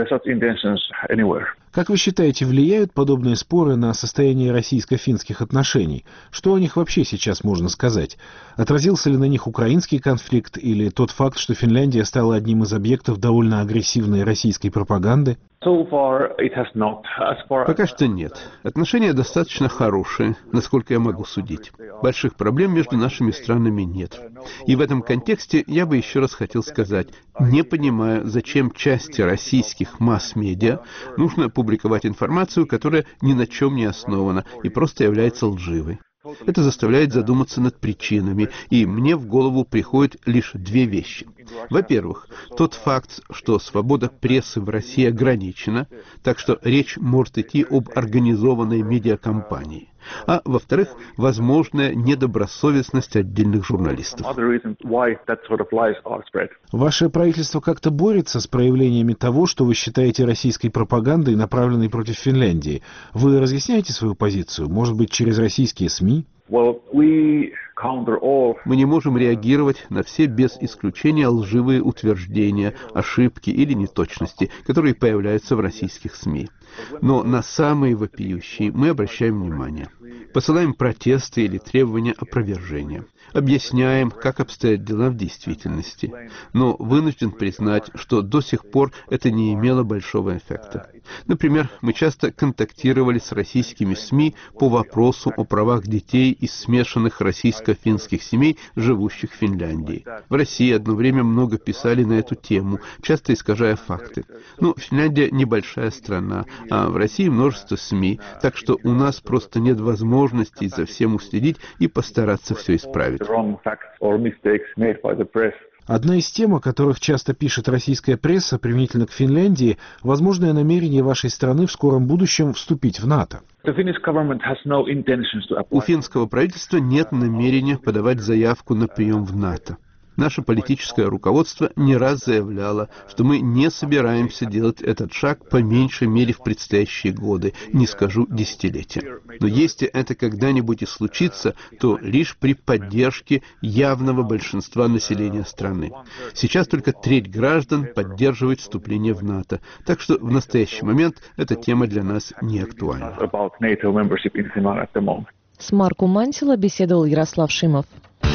Как вы считаете, влияют подобные споры на состояние российско-финских отношений? Что о них вообще сейчас можно сказать? Отразился ли на них украинский конфликт или тот факт, что Финляндия стала одним из объектов довольно агрессивной российской пропаганды? Пока что нет. Отношения достаточно хорошие, насколько я могу судить. Больших проблем между нашими странами нет. И в этом контексте я бы еще раз хотел сказать, не понимаю, зачем части российских масс-медиа нужно публиковать информацию, которая ни на чем не основана и просто является лживой. Это заставляет задуматься над причинами, и мне в голову приходят лишь две вещи. Во-первых, тот факт, что свобода прессы в России ограничена, так что речь может идти об организованной медиакомпании. А во-вторых, возможная недобросовестность отдельных журналистов. Ваше правительство как-то борется с проявлениями того, что вы считаете российской пропагандой, направленной против Финляндии. Вы разъясняете свою позицию, может быть, через российские СМИ? Мы не можем реагировать на все без исключения лживые утверждения, ошибки или неточности, которые появляются в российских СМИ. Но на самые вопиющие мы обращаем внимание. Посылаем протесты или требования опровержения. Объясняем, как обстоят дела в действительности. Но вынужден признать, что до сих пор это не имело большого эффекта. Например, мы часто контактировали с российскими СМИ по вопросу о правах детей из смешанных российско-финских семей, живущих в Финляндии. В России одно время много писали на эту тему, часто искажая факты. Ну, Финляндия небольшая страна, а в России множество СМИ, так что у нас просто нет возможности за всем уследить и постараться все исправить. Одна из тем, о которых часто пишет российская пресса применительно к Финляндии, возможное намерение вашей страны в скором будущем вступить в НАТО. У финского правительства нет намерения подавать заявку на прием в НАТО. Наше политическое руководство не раз заявляло, что мы не собираемся делать этот шаг по меньшей мере в предстоящие годы, не скажу десятилетия. Но если это когда-нибудь и случится, то лишь при поддержке явного большинства населения страны. Сейчас только треть граждан поддерживает вступление в НАТО, так что в настоящий момент эта тема для нас не актуальна. С Марко Мантило беседовал Ярослав Шимов.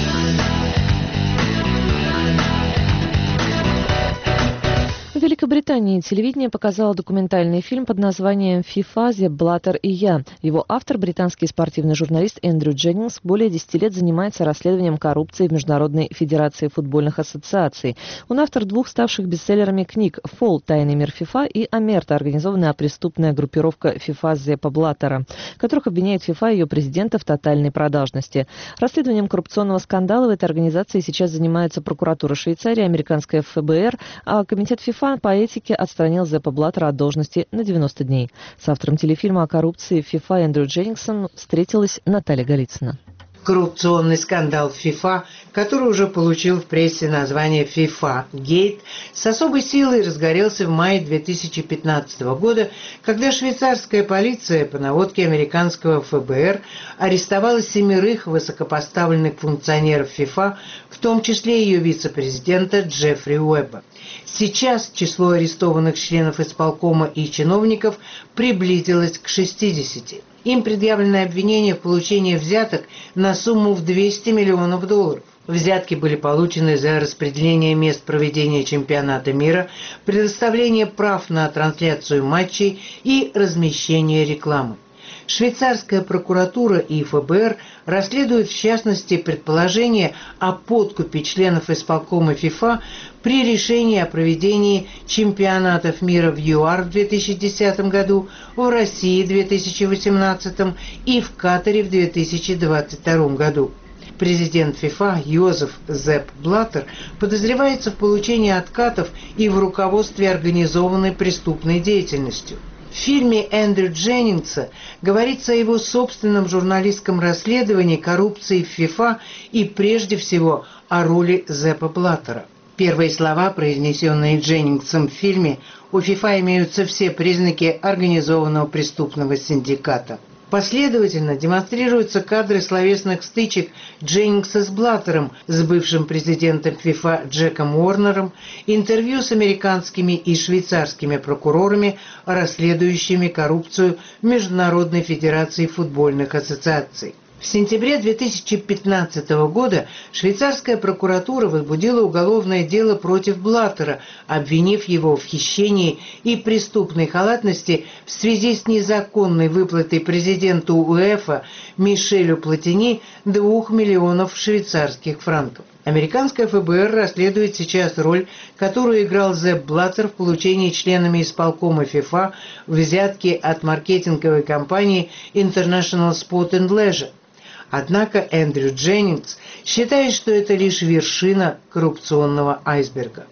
В Великобритании телевидение показало документальный фильм под названием «FIFA, Зепп Блаттер и я». Его автор, британский спортивный журналист Эндрю Дженнингс, более десяти лет занимается расследованием коррупции в Международной Федерации футбольных ассоциаций. Он автор двух ставших бестселлерами книг «Фол. Тайный мир FIFA» и «Омерта. Организованная преступная группировка FIFA Зеппа Блаттера», которых обвиняет FIFA и ее президента в тотальной продажности. Расследованием коррупционного скандала в этой организации сейчас занимается прокуратура Швейцарии, американская эф бэ эр, а комитет FIFA по этике отстранил Зеппа Блаттера от должности на девяносто дней. С автором телефильма о коррупции в FIFA Эндрю Дженнингсом встретилась Наталья Голицына. Коррупционный скандал в FIFA, который уже получил в прессе название FIFA Gate, с особой силой разгорелся в мае две тысячи пятнадцатого года, когда швейцарская полиция по наводке американского эф бэ эр арестовала семерых высокопоставленных функционеров FIFA, в том числе ее вице-президента Джеффри Уэбба. Сейчас число арестованных членов исполкома и чиновников приблизилось к шестидесяти. Им предъявлено обвинение в получении взяток на сумму в двести миллионов долларов. Взятки были получены за распределение мест проведения чемпионата мира, предоставление прав на трансляцию матчей и размещение рекламы. Швейцарская прокуратура и эф бэ эр расследуют в частности предположение о подкупе членов исполкома FIFA при решении о проведении чемпионатов мира в ЮАР в две тысячи десятом году, в России в две тысячи восемнадцатом и в Катаре в две тысячи двадцать втором году. Президент FIFA Йозеф Зепп Блаттер подозревается в получении откатов и в руководстве организованной преступной деятельностью. В фильме Эндрю Дженнингса говорится о его собственном журналистском расследовании коррупции в FIFA и прежде всего о роли Зеппа Блаттера. Первые слова, произнесенные Дженнингсом в фильме, у FIFA имеются все признаки организованного преступного синдиката. Последовательно демонстрируются кадры словесных стычек Дженнингса с Блаттером, с бывшим президентом FIFA Джеком Уорнером, интервью с американскими и швейцарскими прокурорами, расследующими коррупцию в Международной Федерации футбольных ассоциаций. В сентябре две тысячи пятнадцатого года швейцарская прокуратура возбудила уголовное дело против Блаттера, обвинив его в хищении и преступной халатности в связи с незаконной выплатой президенту УЕФА Мишелю Платини двух миллионов швейцарских франков. Американская эф бэ эр расследует сейчас роль, которую играл Зепп Блаттер в получении членами исполкома FIFA взятки от маркетинговой компании International Sport and Leisure. Однако Эндрю Дженнингс считает, что это лишь вершина коррупционного айсберга.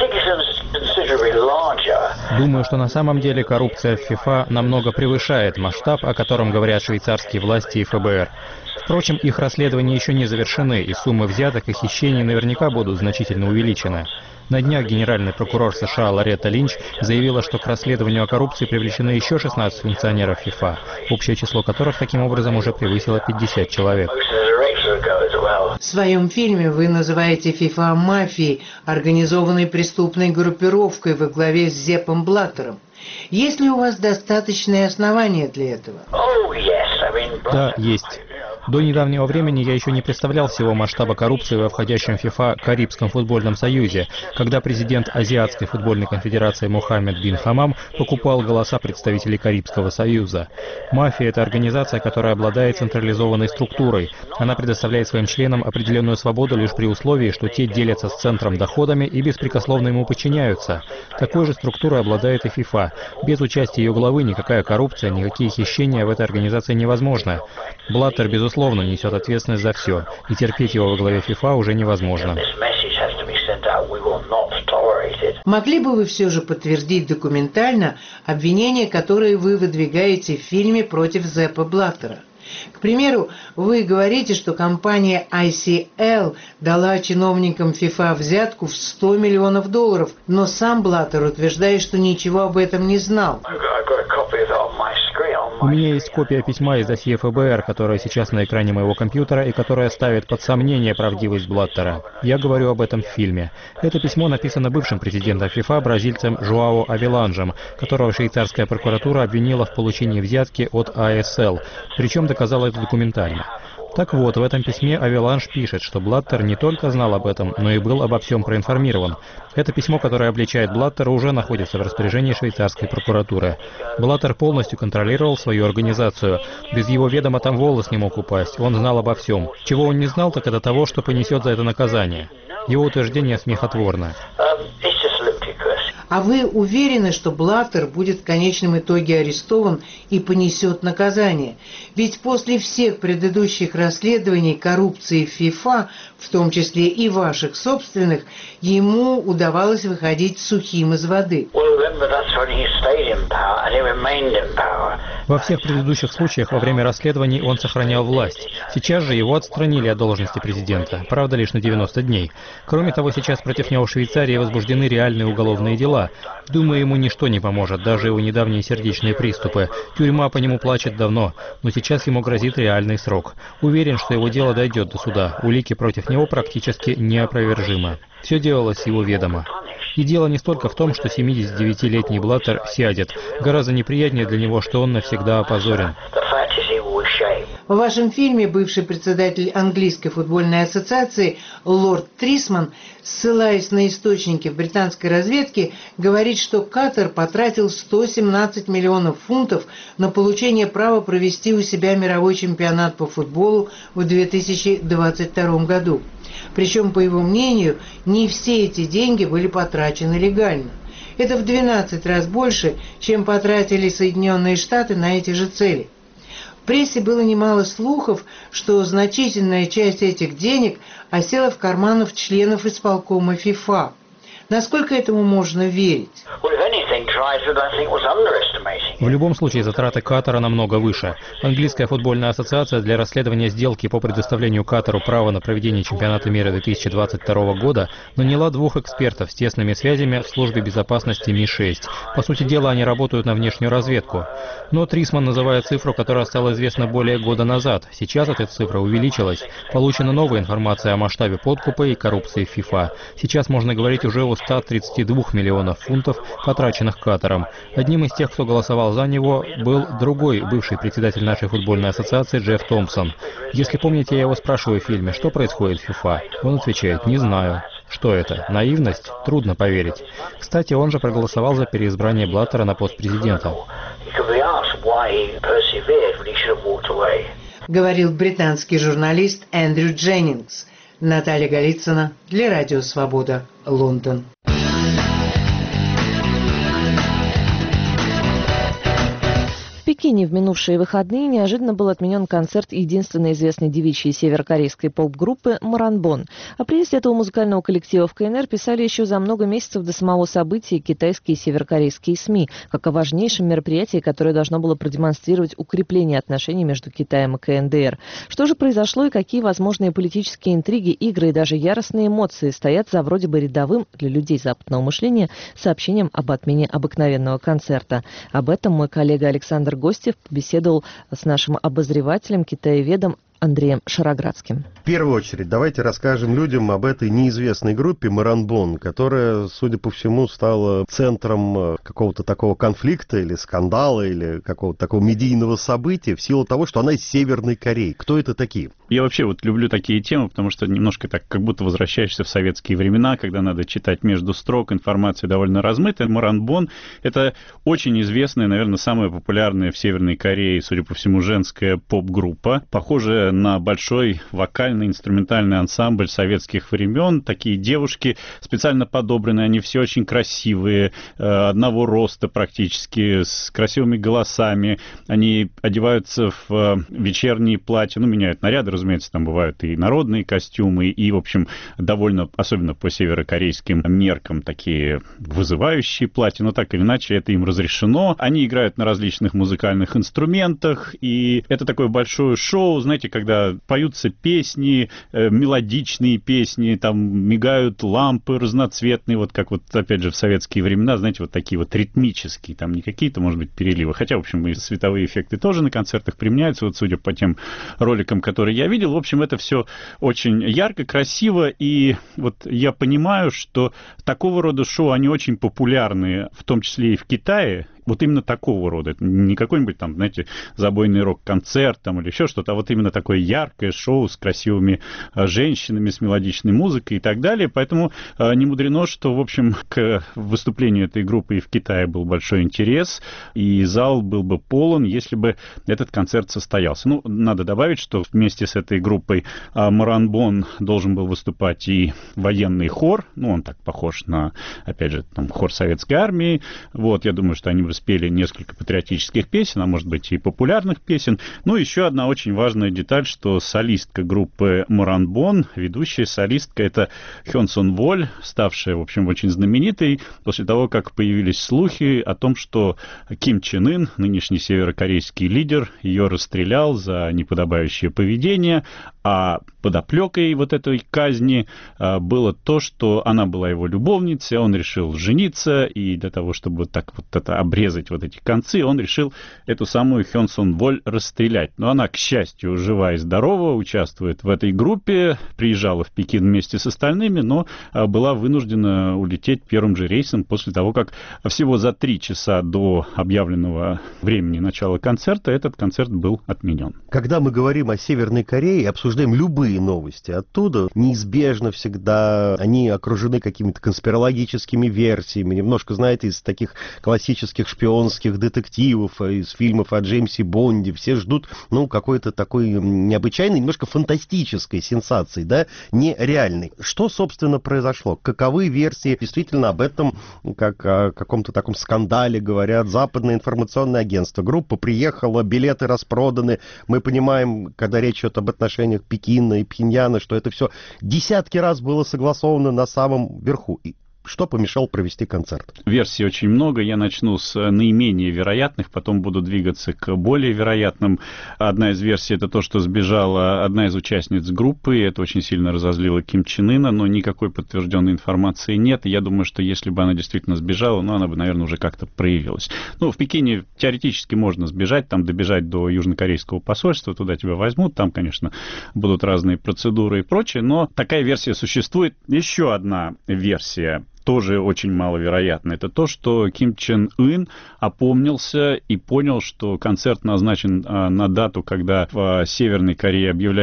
Думаю, что на самом деле коррупция в FIFA намного превышает масштаб, о котором говорят швейцарские власти и эф бэ эр. Впрочем, их расследования еще не завершены, и суммы взяток и хищений наверняка будут значительно увеличены. На днях генеральный прокурор США Лоретта Линч заявила, что к расследованию о коррупции привлечены еще шестнадцать функционеров FIFA, общее число которых таким образом уже превысило пятьдесят человек. В своем фильме вы называете FIFA мафией, организованной преступной группировкой во главе с Зеппом Блаттером. Есть ли у вас достаточные основания для этого? Да, есть. До недавнего времени я еще не представлял всего масштаба коррупции во входящем в ФИФА Карибском футбольном союзе, когда президент Азиатской футбольной конфедерации Мухаммед бин Хамам покупал голоса представителей Карибского союза. Мафия – это организация, которая обладает централизованной структурой. Она предоставляет своим членам определенную свободу лишь при условии, что те делятся с центром доходами и беспрекословно ему подчиняются. Такой же структурой обладает и ФИФА. Без участия ее главы никакая коррупция, никакие хищения в этой организации невозможно. Блаттер, безусловно, несет ответственность за все, и терпеть его во главе ФИФА уже невозможно. Могли бы вы все же подтвердить документально обвинения, которые вы выдвигаете в фильме против Зеппа Блаттера? К примеру, вы говорите, что компания ай си эл дала чиновникам ФИФА взятку в сто миллионов долларов, но сам Блаттер утверждает, что ничего об этом не знал. У меня есть копия письма из досье эф бэ эр, которая сейчас на экране моего компьютера и которая ставит под сомнение правдивость Блаттера. Я говорю об этом в фильме. Это письмо написано бывшим президентом ФИФА бразильцем Жуао Авеланжем, которого швейцарская прокуратура обвинила в получении взятки от а эс эл, причем доказала это документально. Так вот, в этом письме Авеланж пишет, что Блаттер не только знал об этом, но и был обо всем проинформирован. Это письмо, которое обличает Блаттера, уже находится в распоряжении швейцарской прокуратуры. Блаттер полностью контролировал свою организацию. Без его ведома там волос не мог упасть. Он знал обо всем. Чего он не знал, так это того, что понесет за это наказание. Его утверждение смехотворно. А вы уверены, что Блаттер будет в конечном итоге арестован и понесет наказание? Ведь после всех предыдущих расследований коррупции в ФИФА, в том числе и ваших собственных, ему удавалось выходить сухим из воды. Во всех предыдущих случаях во время расследований он сохранял власть. Сейчас же его отстранили от должности президента, правда, лишь на девяносто дней. Кроме того, сейчас против него в Швейцарии возбуждены реальные уголовные дела. Думаю, ему ничто не поможет, даже его недавние сердечные приступы. Тюрьма по нему плачет давно, но сейчас ему грозит реальный срок. Уверен, что его дело дойдет до суда. Улики против него практически неопровержимы. Все делалось с его ведома. И дело не столько в том, что семидесятидевятилетний Блаттер сядет. Гораздо неприятнее для него, что он навсегда опозорен. В вашем фильме бывший председатель английской футбольной ассоциации лорд Трисман, ссылаясь на источники в британской разведке, говорит, что Катар потратил сто семнадцать миллионов фунтов на получение права провести у себя мировой чемпионат по футболу в две тысячи двадцать втором году. Причем, по его мнению, не все эти деньги были потрачены легально. Это в двенадцать раз больше, чем потратили Соединенные Штаты на эти же цели. В прессе было немало слухов, что значительная часть этих денег осела в карманах членов исполкома ФИФА. Насколько этому можно верить? В любом случае, затраты Катара намного выше. Английская футбольная ассоциация для расследования сделки по предоставлению Катару права на проведение чемпионата мира две тысячи двадцать второго года наняла двух экспертов с тесными связями в службе безопасности Ми шесть. По сути дела, они работают на внешнюю разведку. Но Трисман называет цифру, которая стала известна более года назад. Сейчас эта цифра увеличилась. Получена новая информация о масштабе подкупа и коррупции в ФИФА. Сейчас можно говорить уже о ста тридцати двух миллионов фунтов, потраченных Катаром. Одним из тех, кто голосовал за него, был другой бывший председатель нашей футбольной ассоциации Джефф Томпсон. Если помните, я его спрашиваю в фильме, что происходит в ФИФА. Он отвечает: не знаю. Что это? Наивность? Трудно поверить. Кстати, он же проголосовал за переизбрание Блаттера на пост президента. Говорил британский журналист Эндрю Дженнингс. Наталья Голицына для Радио Свобода, Лондон. В Пекине в минувшие выходные неожиданно был отменен концерт единственной известной девичьей северокорейской поп-группы «Маранбон». О приезде этого музыкального коллектива в ка эн эр писали еще за много месяцев до самого события китайские и северокорейские СМИ, как о важнейшем мероприятии, которое должно было продемонстрировать укрепление отношений между Китаем и ка эн дэ эр. Что же произошло и какие возможные политические интриги, игры и даже яростные эмоции стоят за вроде бы рядовым для людей западного мышления сообщением об отмене обыкновенного концерта? Об этом мой коллега Александр Гостев побеседовал с нашим обозревателем, китаеведом Андреем Шароградским. В первую очередь, давайте расскажем людям об этой неизвестной группе «Моранбон», которая, судя по всему, стала центром какого-то такого конфликта или скандала, или какого-то такого медийного события в силу того, что она из Северной Кореи. Кто это такие? Я вообще вот люблю такие темы, потому что немножко так, как будто возвращаешься в советские времена, когда надо читать между строк, информация довольно размытая. «Моранбон» — это очень известная, наверное, самая популярная в Северной Корее, судя по всему, женская поп-группа, похожая на большой вокальный инструментальный ансамбль советских времен. Такие девушки специально подобранные, они все очень красивые, одного роста практически, с красивыми голосами. Они одеваются в вечерние платья, ну, меняют наряды, разумеется, там бывают и народные костюмы, и, в общем, довольно, особенно по северокорейским меркам, такие вызывающие платья, но так или иначе это им разрешено. Они играют на различных музыкальных инструментах, и это такое большое шоу, знаете, когда поются песни, э, мелодичные песни, там мигают лампы разноцветные, вот как вот, опять же, в советские времена, знаете, вот такие вот ритмические, там не какие-то, может быть, переливы, хотя, в общем, и световые эффекты тоже на концертах применяются, вот судя по тем роликам, которые я видел, в общем, это все очень ярко, красиво, и вот я понимаю, что такого рода шоу, они очень популярны, в том числе и в Китае. Вот именно такого рода. Это не какой-нибудь там, знаете, забойный рок-концерт там или еще что-то, а вот именно такое яркое шоу с красивыми женщинами, с мелодичной музыкой и так далее. Поэтому э, не мудрено, что, в общем, к выступлению этой группы и в Китае был большой интерес, и зал был бы полон, если бы этот концерт состоялся. Ну, надо добавить, что вместе с этой группой э, «Моранбон» должен был выступать и военный хор. Ну, он так похож на, опять же, там, хор советской армии. Вот, я думаю, что они бы спели несколько патриотических песен, а может быть и популярных песен. Ну, еще одна очень важная деталь, что солистка группы «Моранбон», ведущая солистка, это Хён Сон Воль, ставшая, в общем, очень знаменитой после того, как появились слухи о том, что Ким Чен Ын, нынешний северокорейский лидер, ее расстрелял за неподобающее поведение, а подоплекой вот этой казни было то, что она была его любовницей, он решил жениться, и для того, чтобы так вот это обрезать вот эти концы, он решил эту самую Хён Сон Воль расстрелять. Но она, к счастью, жива и здорова, участвует в этой группе, приезжала в Пекин вместе с остальными, но была вынуждена улететь первым же рейсом после того, как всего за три часа до объявленного времени начала концерта этот концерт был отменен. Когда мы говорим о Северной Корее и обсуждаем любые новости оттуда, неизбежно всегда они окружены какими-то конспирологическими версиями, немножко, знаете, из таких классических шпионских детективов, из фильмов о Джеймсе Бонде. Все ждут, ну, какой-то такой необычайной, немножко фантастической сенсации, да, нереальной. Что, собственно, произошло? Каковы версии? Действительно, об этом, как о каком-то таком скандале, говорят западное информационное агентство. Группа приехала, билеты распроданы. Мы понимаем, когда речь идет об отношениях Пекина и Пхеньяна, что это все десятки раз было согласовано на самом верху. Что помешало провести концерт? Версий очень много. Я начну с наименее вероятных, потом буду двигаться к более вероятным. Одна из версий — это то, что сбежала одна из участниц группы. Это очень сильно разозлило Ким Чен Ына, но никакой подтвержденной информации нет. И я думаю, что если бы она действительно сбежала, ну, она бы, наверное, уже как-то проявилась. Ну, в Пекине теоретически можно сбежать, там добежать до южнокорейского посольства, туда тебя возьмут, там, конечно, будут разные процедуры и прочее, но такая версия существует. Еще одна версия, тоже очень маловероятно, это то, что Ким Чен Ын опомнился и понял, что концерт назначен а, на дату, когда в а, Северной Корее объявляется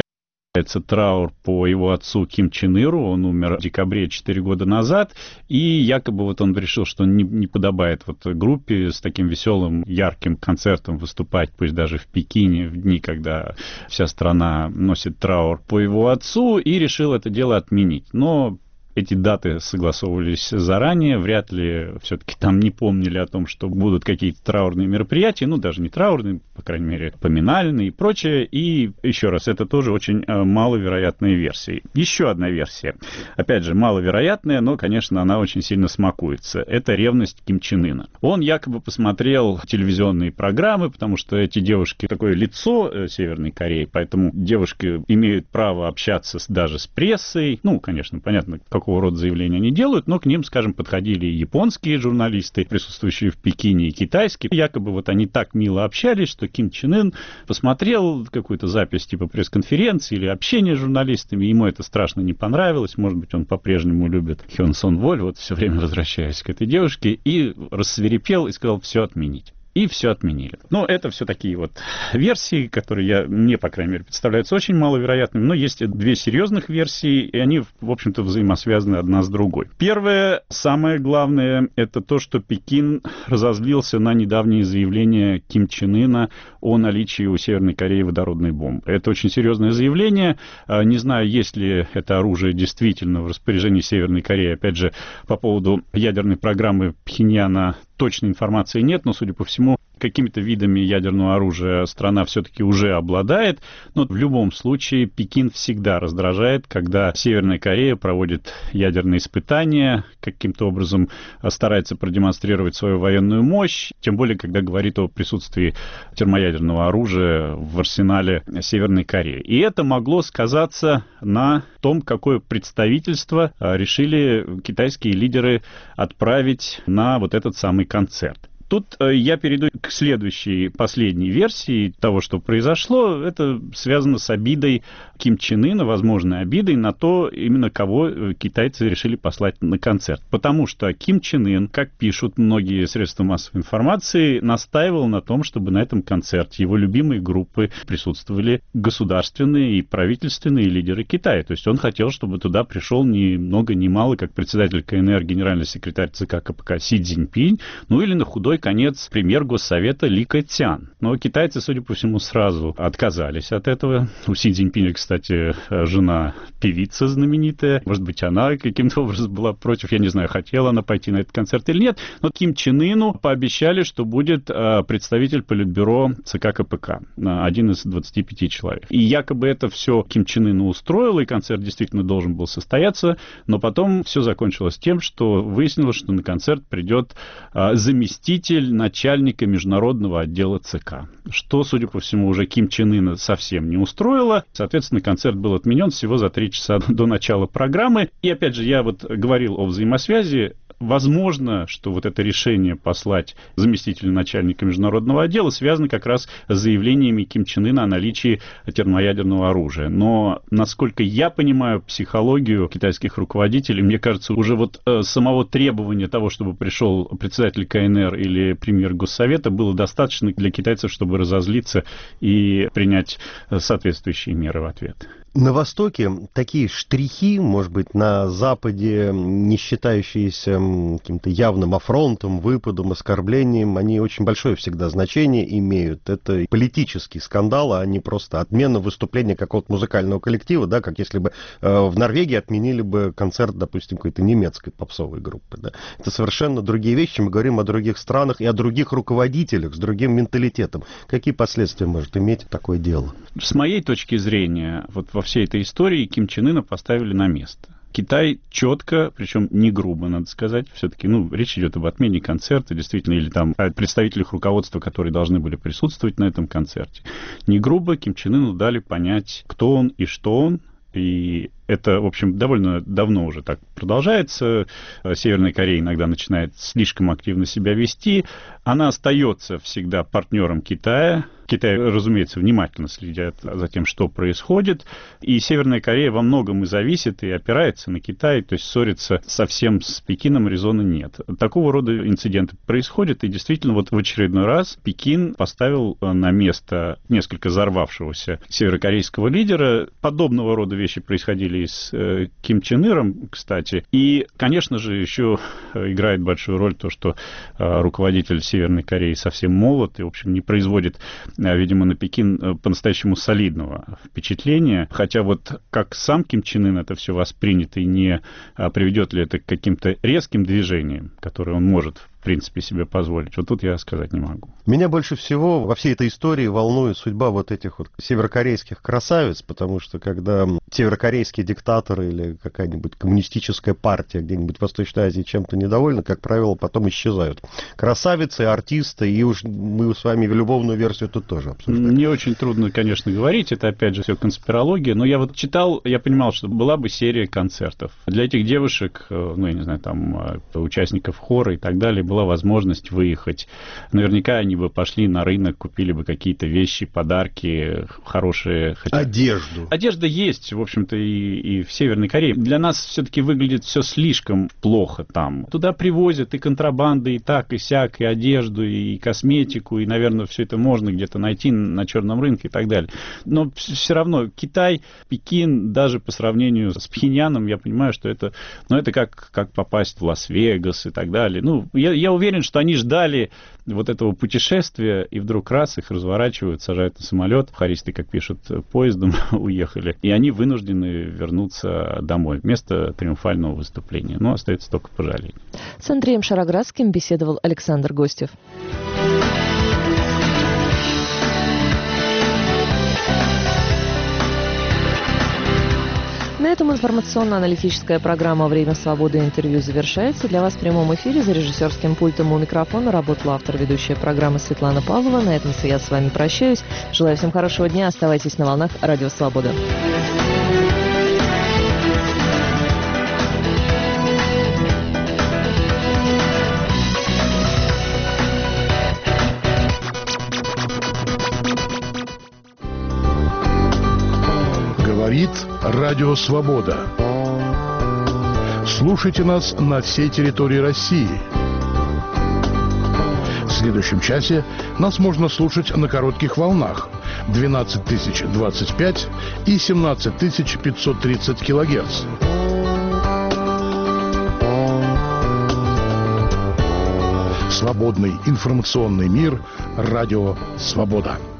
траур по его отцу Ким Чен Иру, он умер в декабре четыре года назад, и якобы вот он решил, что не, не подобает вот группе с таким веселым, ярким концертом выступать, пусть даже в Пекине, в дни, когда вся страна носит траур по его отцу, и решил это дело отменить. Но эти даты согласовывались заранее, вряд ли все-таки там не помнили о том, что будут какие-то траурные мероприятия, ну, даже не траурные, по крайней мере, поминальные и прочее. И, еще раз, это тоже очень маловероятные версии. Еще одна версия. Опять же, маловероятная, но, конечно, она очень сильно смакуется. Это ревность Ким Чен Ына. Он якобы посмотрел телевизионные программы, потому что эти девушки такое лицо Северной Кореи, поэтому девушки имеют право общаться с, даже с прессой. Ну, конечно, понятно, как такого рода заявления они делают, но к ним, скажем, подходили и японские журналисты, присутствующие в Пекине, и китайские. Якобы вот они так мило общались, что Ким Чен Ын посмотрел какую-то запись типа пресс-конференции или общения с журналистами, ему это страшно не понравилось, может быть, он по-прежнему любит Хён Сон Воль, вот все время возвращаясь к этой девушке, и рассвирепел и сказал все отменить. И все отменили. Но это все такие вот версии, которые я, мне, по крайней мере, представляются очень маловероятными. Но есть две серьезных версии, и они, в общем-то, взаимосвязаны одна с другой. Первое, самое главное, это то, что Пекин разозлился на недавние заявления Ким Чен Ына о наличии у Северной Кореи водородной бомбы. Это очень серьезное заявление. Не знаю, есть ли это оружие действительно в распоряжении Северной Кореи. Опять же, по поводу ядерной программы Пхеньяна точной информации нет, но, судя по всему, какими-то видами ядерного оружия страна все-таки уже обладает. Но в любом случае Пекин всегда раздражает, когда Северная Корея проводит ядерные испытания, каким-то образом старается продемонстрировать свою военную мощь, тем более, когда говорит о присутствии термоядерного оружия в арсенале Северной Кореи. И это могло сказаться на том, какое представительство решили китайские лидеры отправить на вот этот самый концерт. Тут я перейду к следующей, последней версии того, что произошло. Это связано с обидой Ким Чен Ына, возможной обидой на то, именно кого китайцы решили послать на концерт. Потому что Ким Чен Ын, как пишут многие средства массовой информации, настаивал на том, чтобы на этом концерте его любимые группы присутствовали государственные и правительственные лидеры Китая. То есть он хотел, чтобы туда пришел ни много ни мало, как председатель ка эн эр, генеральный секретарь ЦК ка пэ ка Си Цзиньпинь, ну или на худой конец премьер Госсовета Ли Кэцян. Но китайцы, судя по всему, сразу отказались от этого. У Си Цзиньпиня, кстати, жена певица знаменитая. Может быть, она каким-то образом была против. Я не знаю, хотела она пойти на этот концерт или нет. Но Ким Чен Ыну пообещали, что будет представитель Политбюро ЦК ка пэ ка. Один из двадцати пяти человек. И якобы это все Ким Чен Ыну устроило, и концерт действительно должен был состояться. Но потом все закончилось тем, что выяснилось, что на концерт придет заместитель начальника международного отдела ЦК, что, судя по всему, уже Ким Чен Ына совсем не устроило. Соответственно, концерт был отменен всего за три часа до начала программы. И, опять же, я вот говорил о взаимосвязи. Возможно, что вот это решение послать заместителя начальника международного отдела связано как раз с заявлениями Ким Чен Ына о наличии термоядерного оружия. Но, насколько я понимаю психологию китайских руководителей, мне кажется, уже вот э, самого требования того, чтобы пришел председатель ка эн эр или премьер Госсовета, было достаточно для китайцев, чтобы разозлиться и принять соответствующие меры в ответ. На Востоке такие штрихи, может быть, на Западе, не считающиеся каким-то явным афронтом, выпадом, оскорблением, они очень большое всегда значение имеют. Это политический скандал, а не просто отмена выступления какого-то музыкального коллектива, да, как если бы э, в Норвегии отменили бы концерт, допустим, какой-то немецкой попсовой группы. Да. Это совершенно другие вещи. Мы говорим о других странах и о других руководителях с другим менталитетом. Какие последствия может иметь такое дело? С моей точки зрения, вот во всей этой истории Ким Чен Ына поставили на место. Китай четко, причем не грубо, надо сказать, все-таки, ну, речь идет об отмене концерта, действительно, или там о представителях руководства, которые должны были присутствовать на этом концерте. Не грубо Ким Чен Ыну дали понять, кто он и что он, и это, в общем, довольно давно уже так продолжается. Северная Корея иногда начинает слишком активно себя вести. Она остается всегда партнером Китая. Китай, разумеется, внимательно следит за тем, что происходит. И Северная Корея во многом и зависит, и опирается на Китай. То есть ссориться совсем с Пекином резона нет. Такого рода инциденты происходят. И действительно, вот в очередной раз Пекин поставил на место несколько взорвавшегося северокорейского лидера. Подобного рода вещи происходили и с э, Ким Чен Ыном, кстати. И, конечно же, еще играет большую роль то, что э, руководитель Северной Кореи совсем молод и, в общем, не производит, э, видимо, на Пекин э, по-настоящему солидного впечатления. Хотя вот как сам Ким Чен Ын это все воспринято и не э, приведет ли это к каким-то резким движениям, которые он может принципе, себе позволить. Вот тут я сказать не могу. Меня больше всего во всей этой истории волнует судьба вот этих вот северокорейских красавиц, потому что когда северокорейские диктаторы или какая-нибудь коммунистическая партия где-нибудь в Восточной Азии чем-то недовольна, как правило, потом исчезают. Красавицы, артисты, и уж мы с вами любовную версию тут тоже обсуждаем. Мне очень трудно, конечно, говорить, это опять же все конспирология, но я вот читал, я понимал, что была бы серия концертов. Для этих девушек, ну, я не знаю, там, участников хора и так далее, была возможность выехать. Наверняка они бы пошли на рынок, купили бы какие-то вещи, подарки хорошие. Хотя... Одежду. Одежда есть, в общем-то, и, и в Северной Корее. Для нас все-таки выглядит все слишком плохо там. Туда привозят и контрабанды, и так, и сяк, и одежду, и косметику, и, наверное, все это можно где-то найти на черном рынке и так далее. Но все равно Китай, Пекин, даже по сравнению с Пхеньяном, я понимаю, что это, ну, это как, как попасть в Лас-Вегас и так далее. Ну, я, я уверен, что они ждали вот этого путешествия, и вдруг раз их разворачивают, сажают на самолет, харисты, как пишут, поездом уехали, и они вынуждены вернуться домой вместо триумфального выступления. Ну, остается только пожалеть. С Андреем Шароградским беседовал Александр Гостев. На этом информационно-аналитическая программа «Время свободы» интервью завершается. Для вас в прямом эфире за режиссерским пультом у микрофона работала автор ведущая программы Светлана Павлова. На этом я с вами прощаюсь. Желаю всем хорошего дня. Оставайтесь на волнах Радио Свобода. Говорит Радио Свобода. Слушайте нас на всей территории России. В следующем часе нас можно слушать на коротких волнах двенадцать тысяч двадцать пять и семнадцать тысяч пятьсот тридцать килогерц. Свободный информационный мир. Радио Свобода.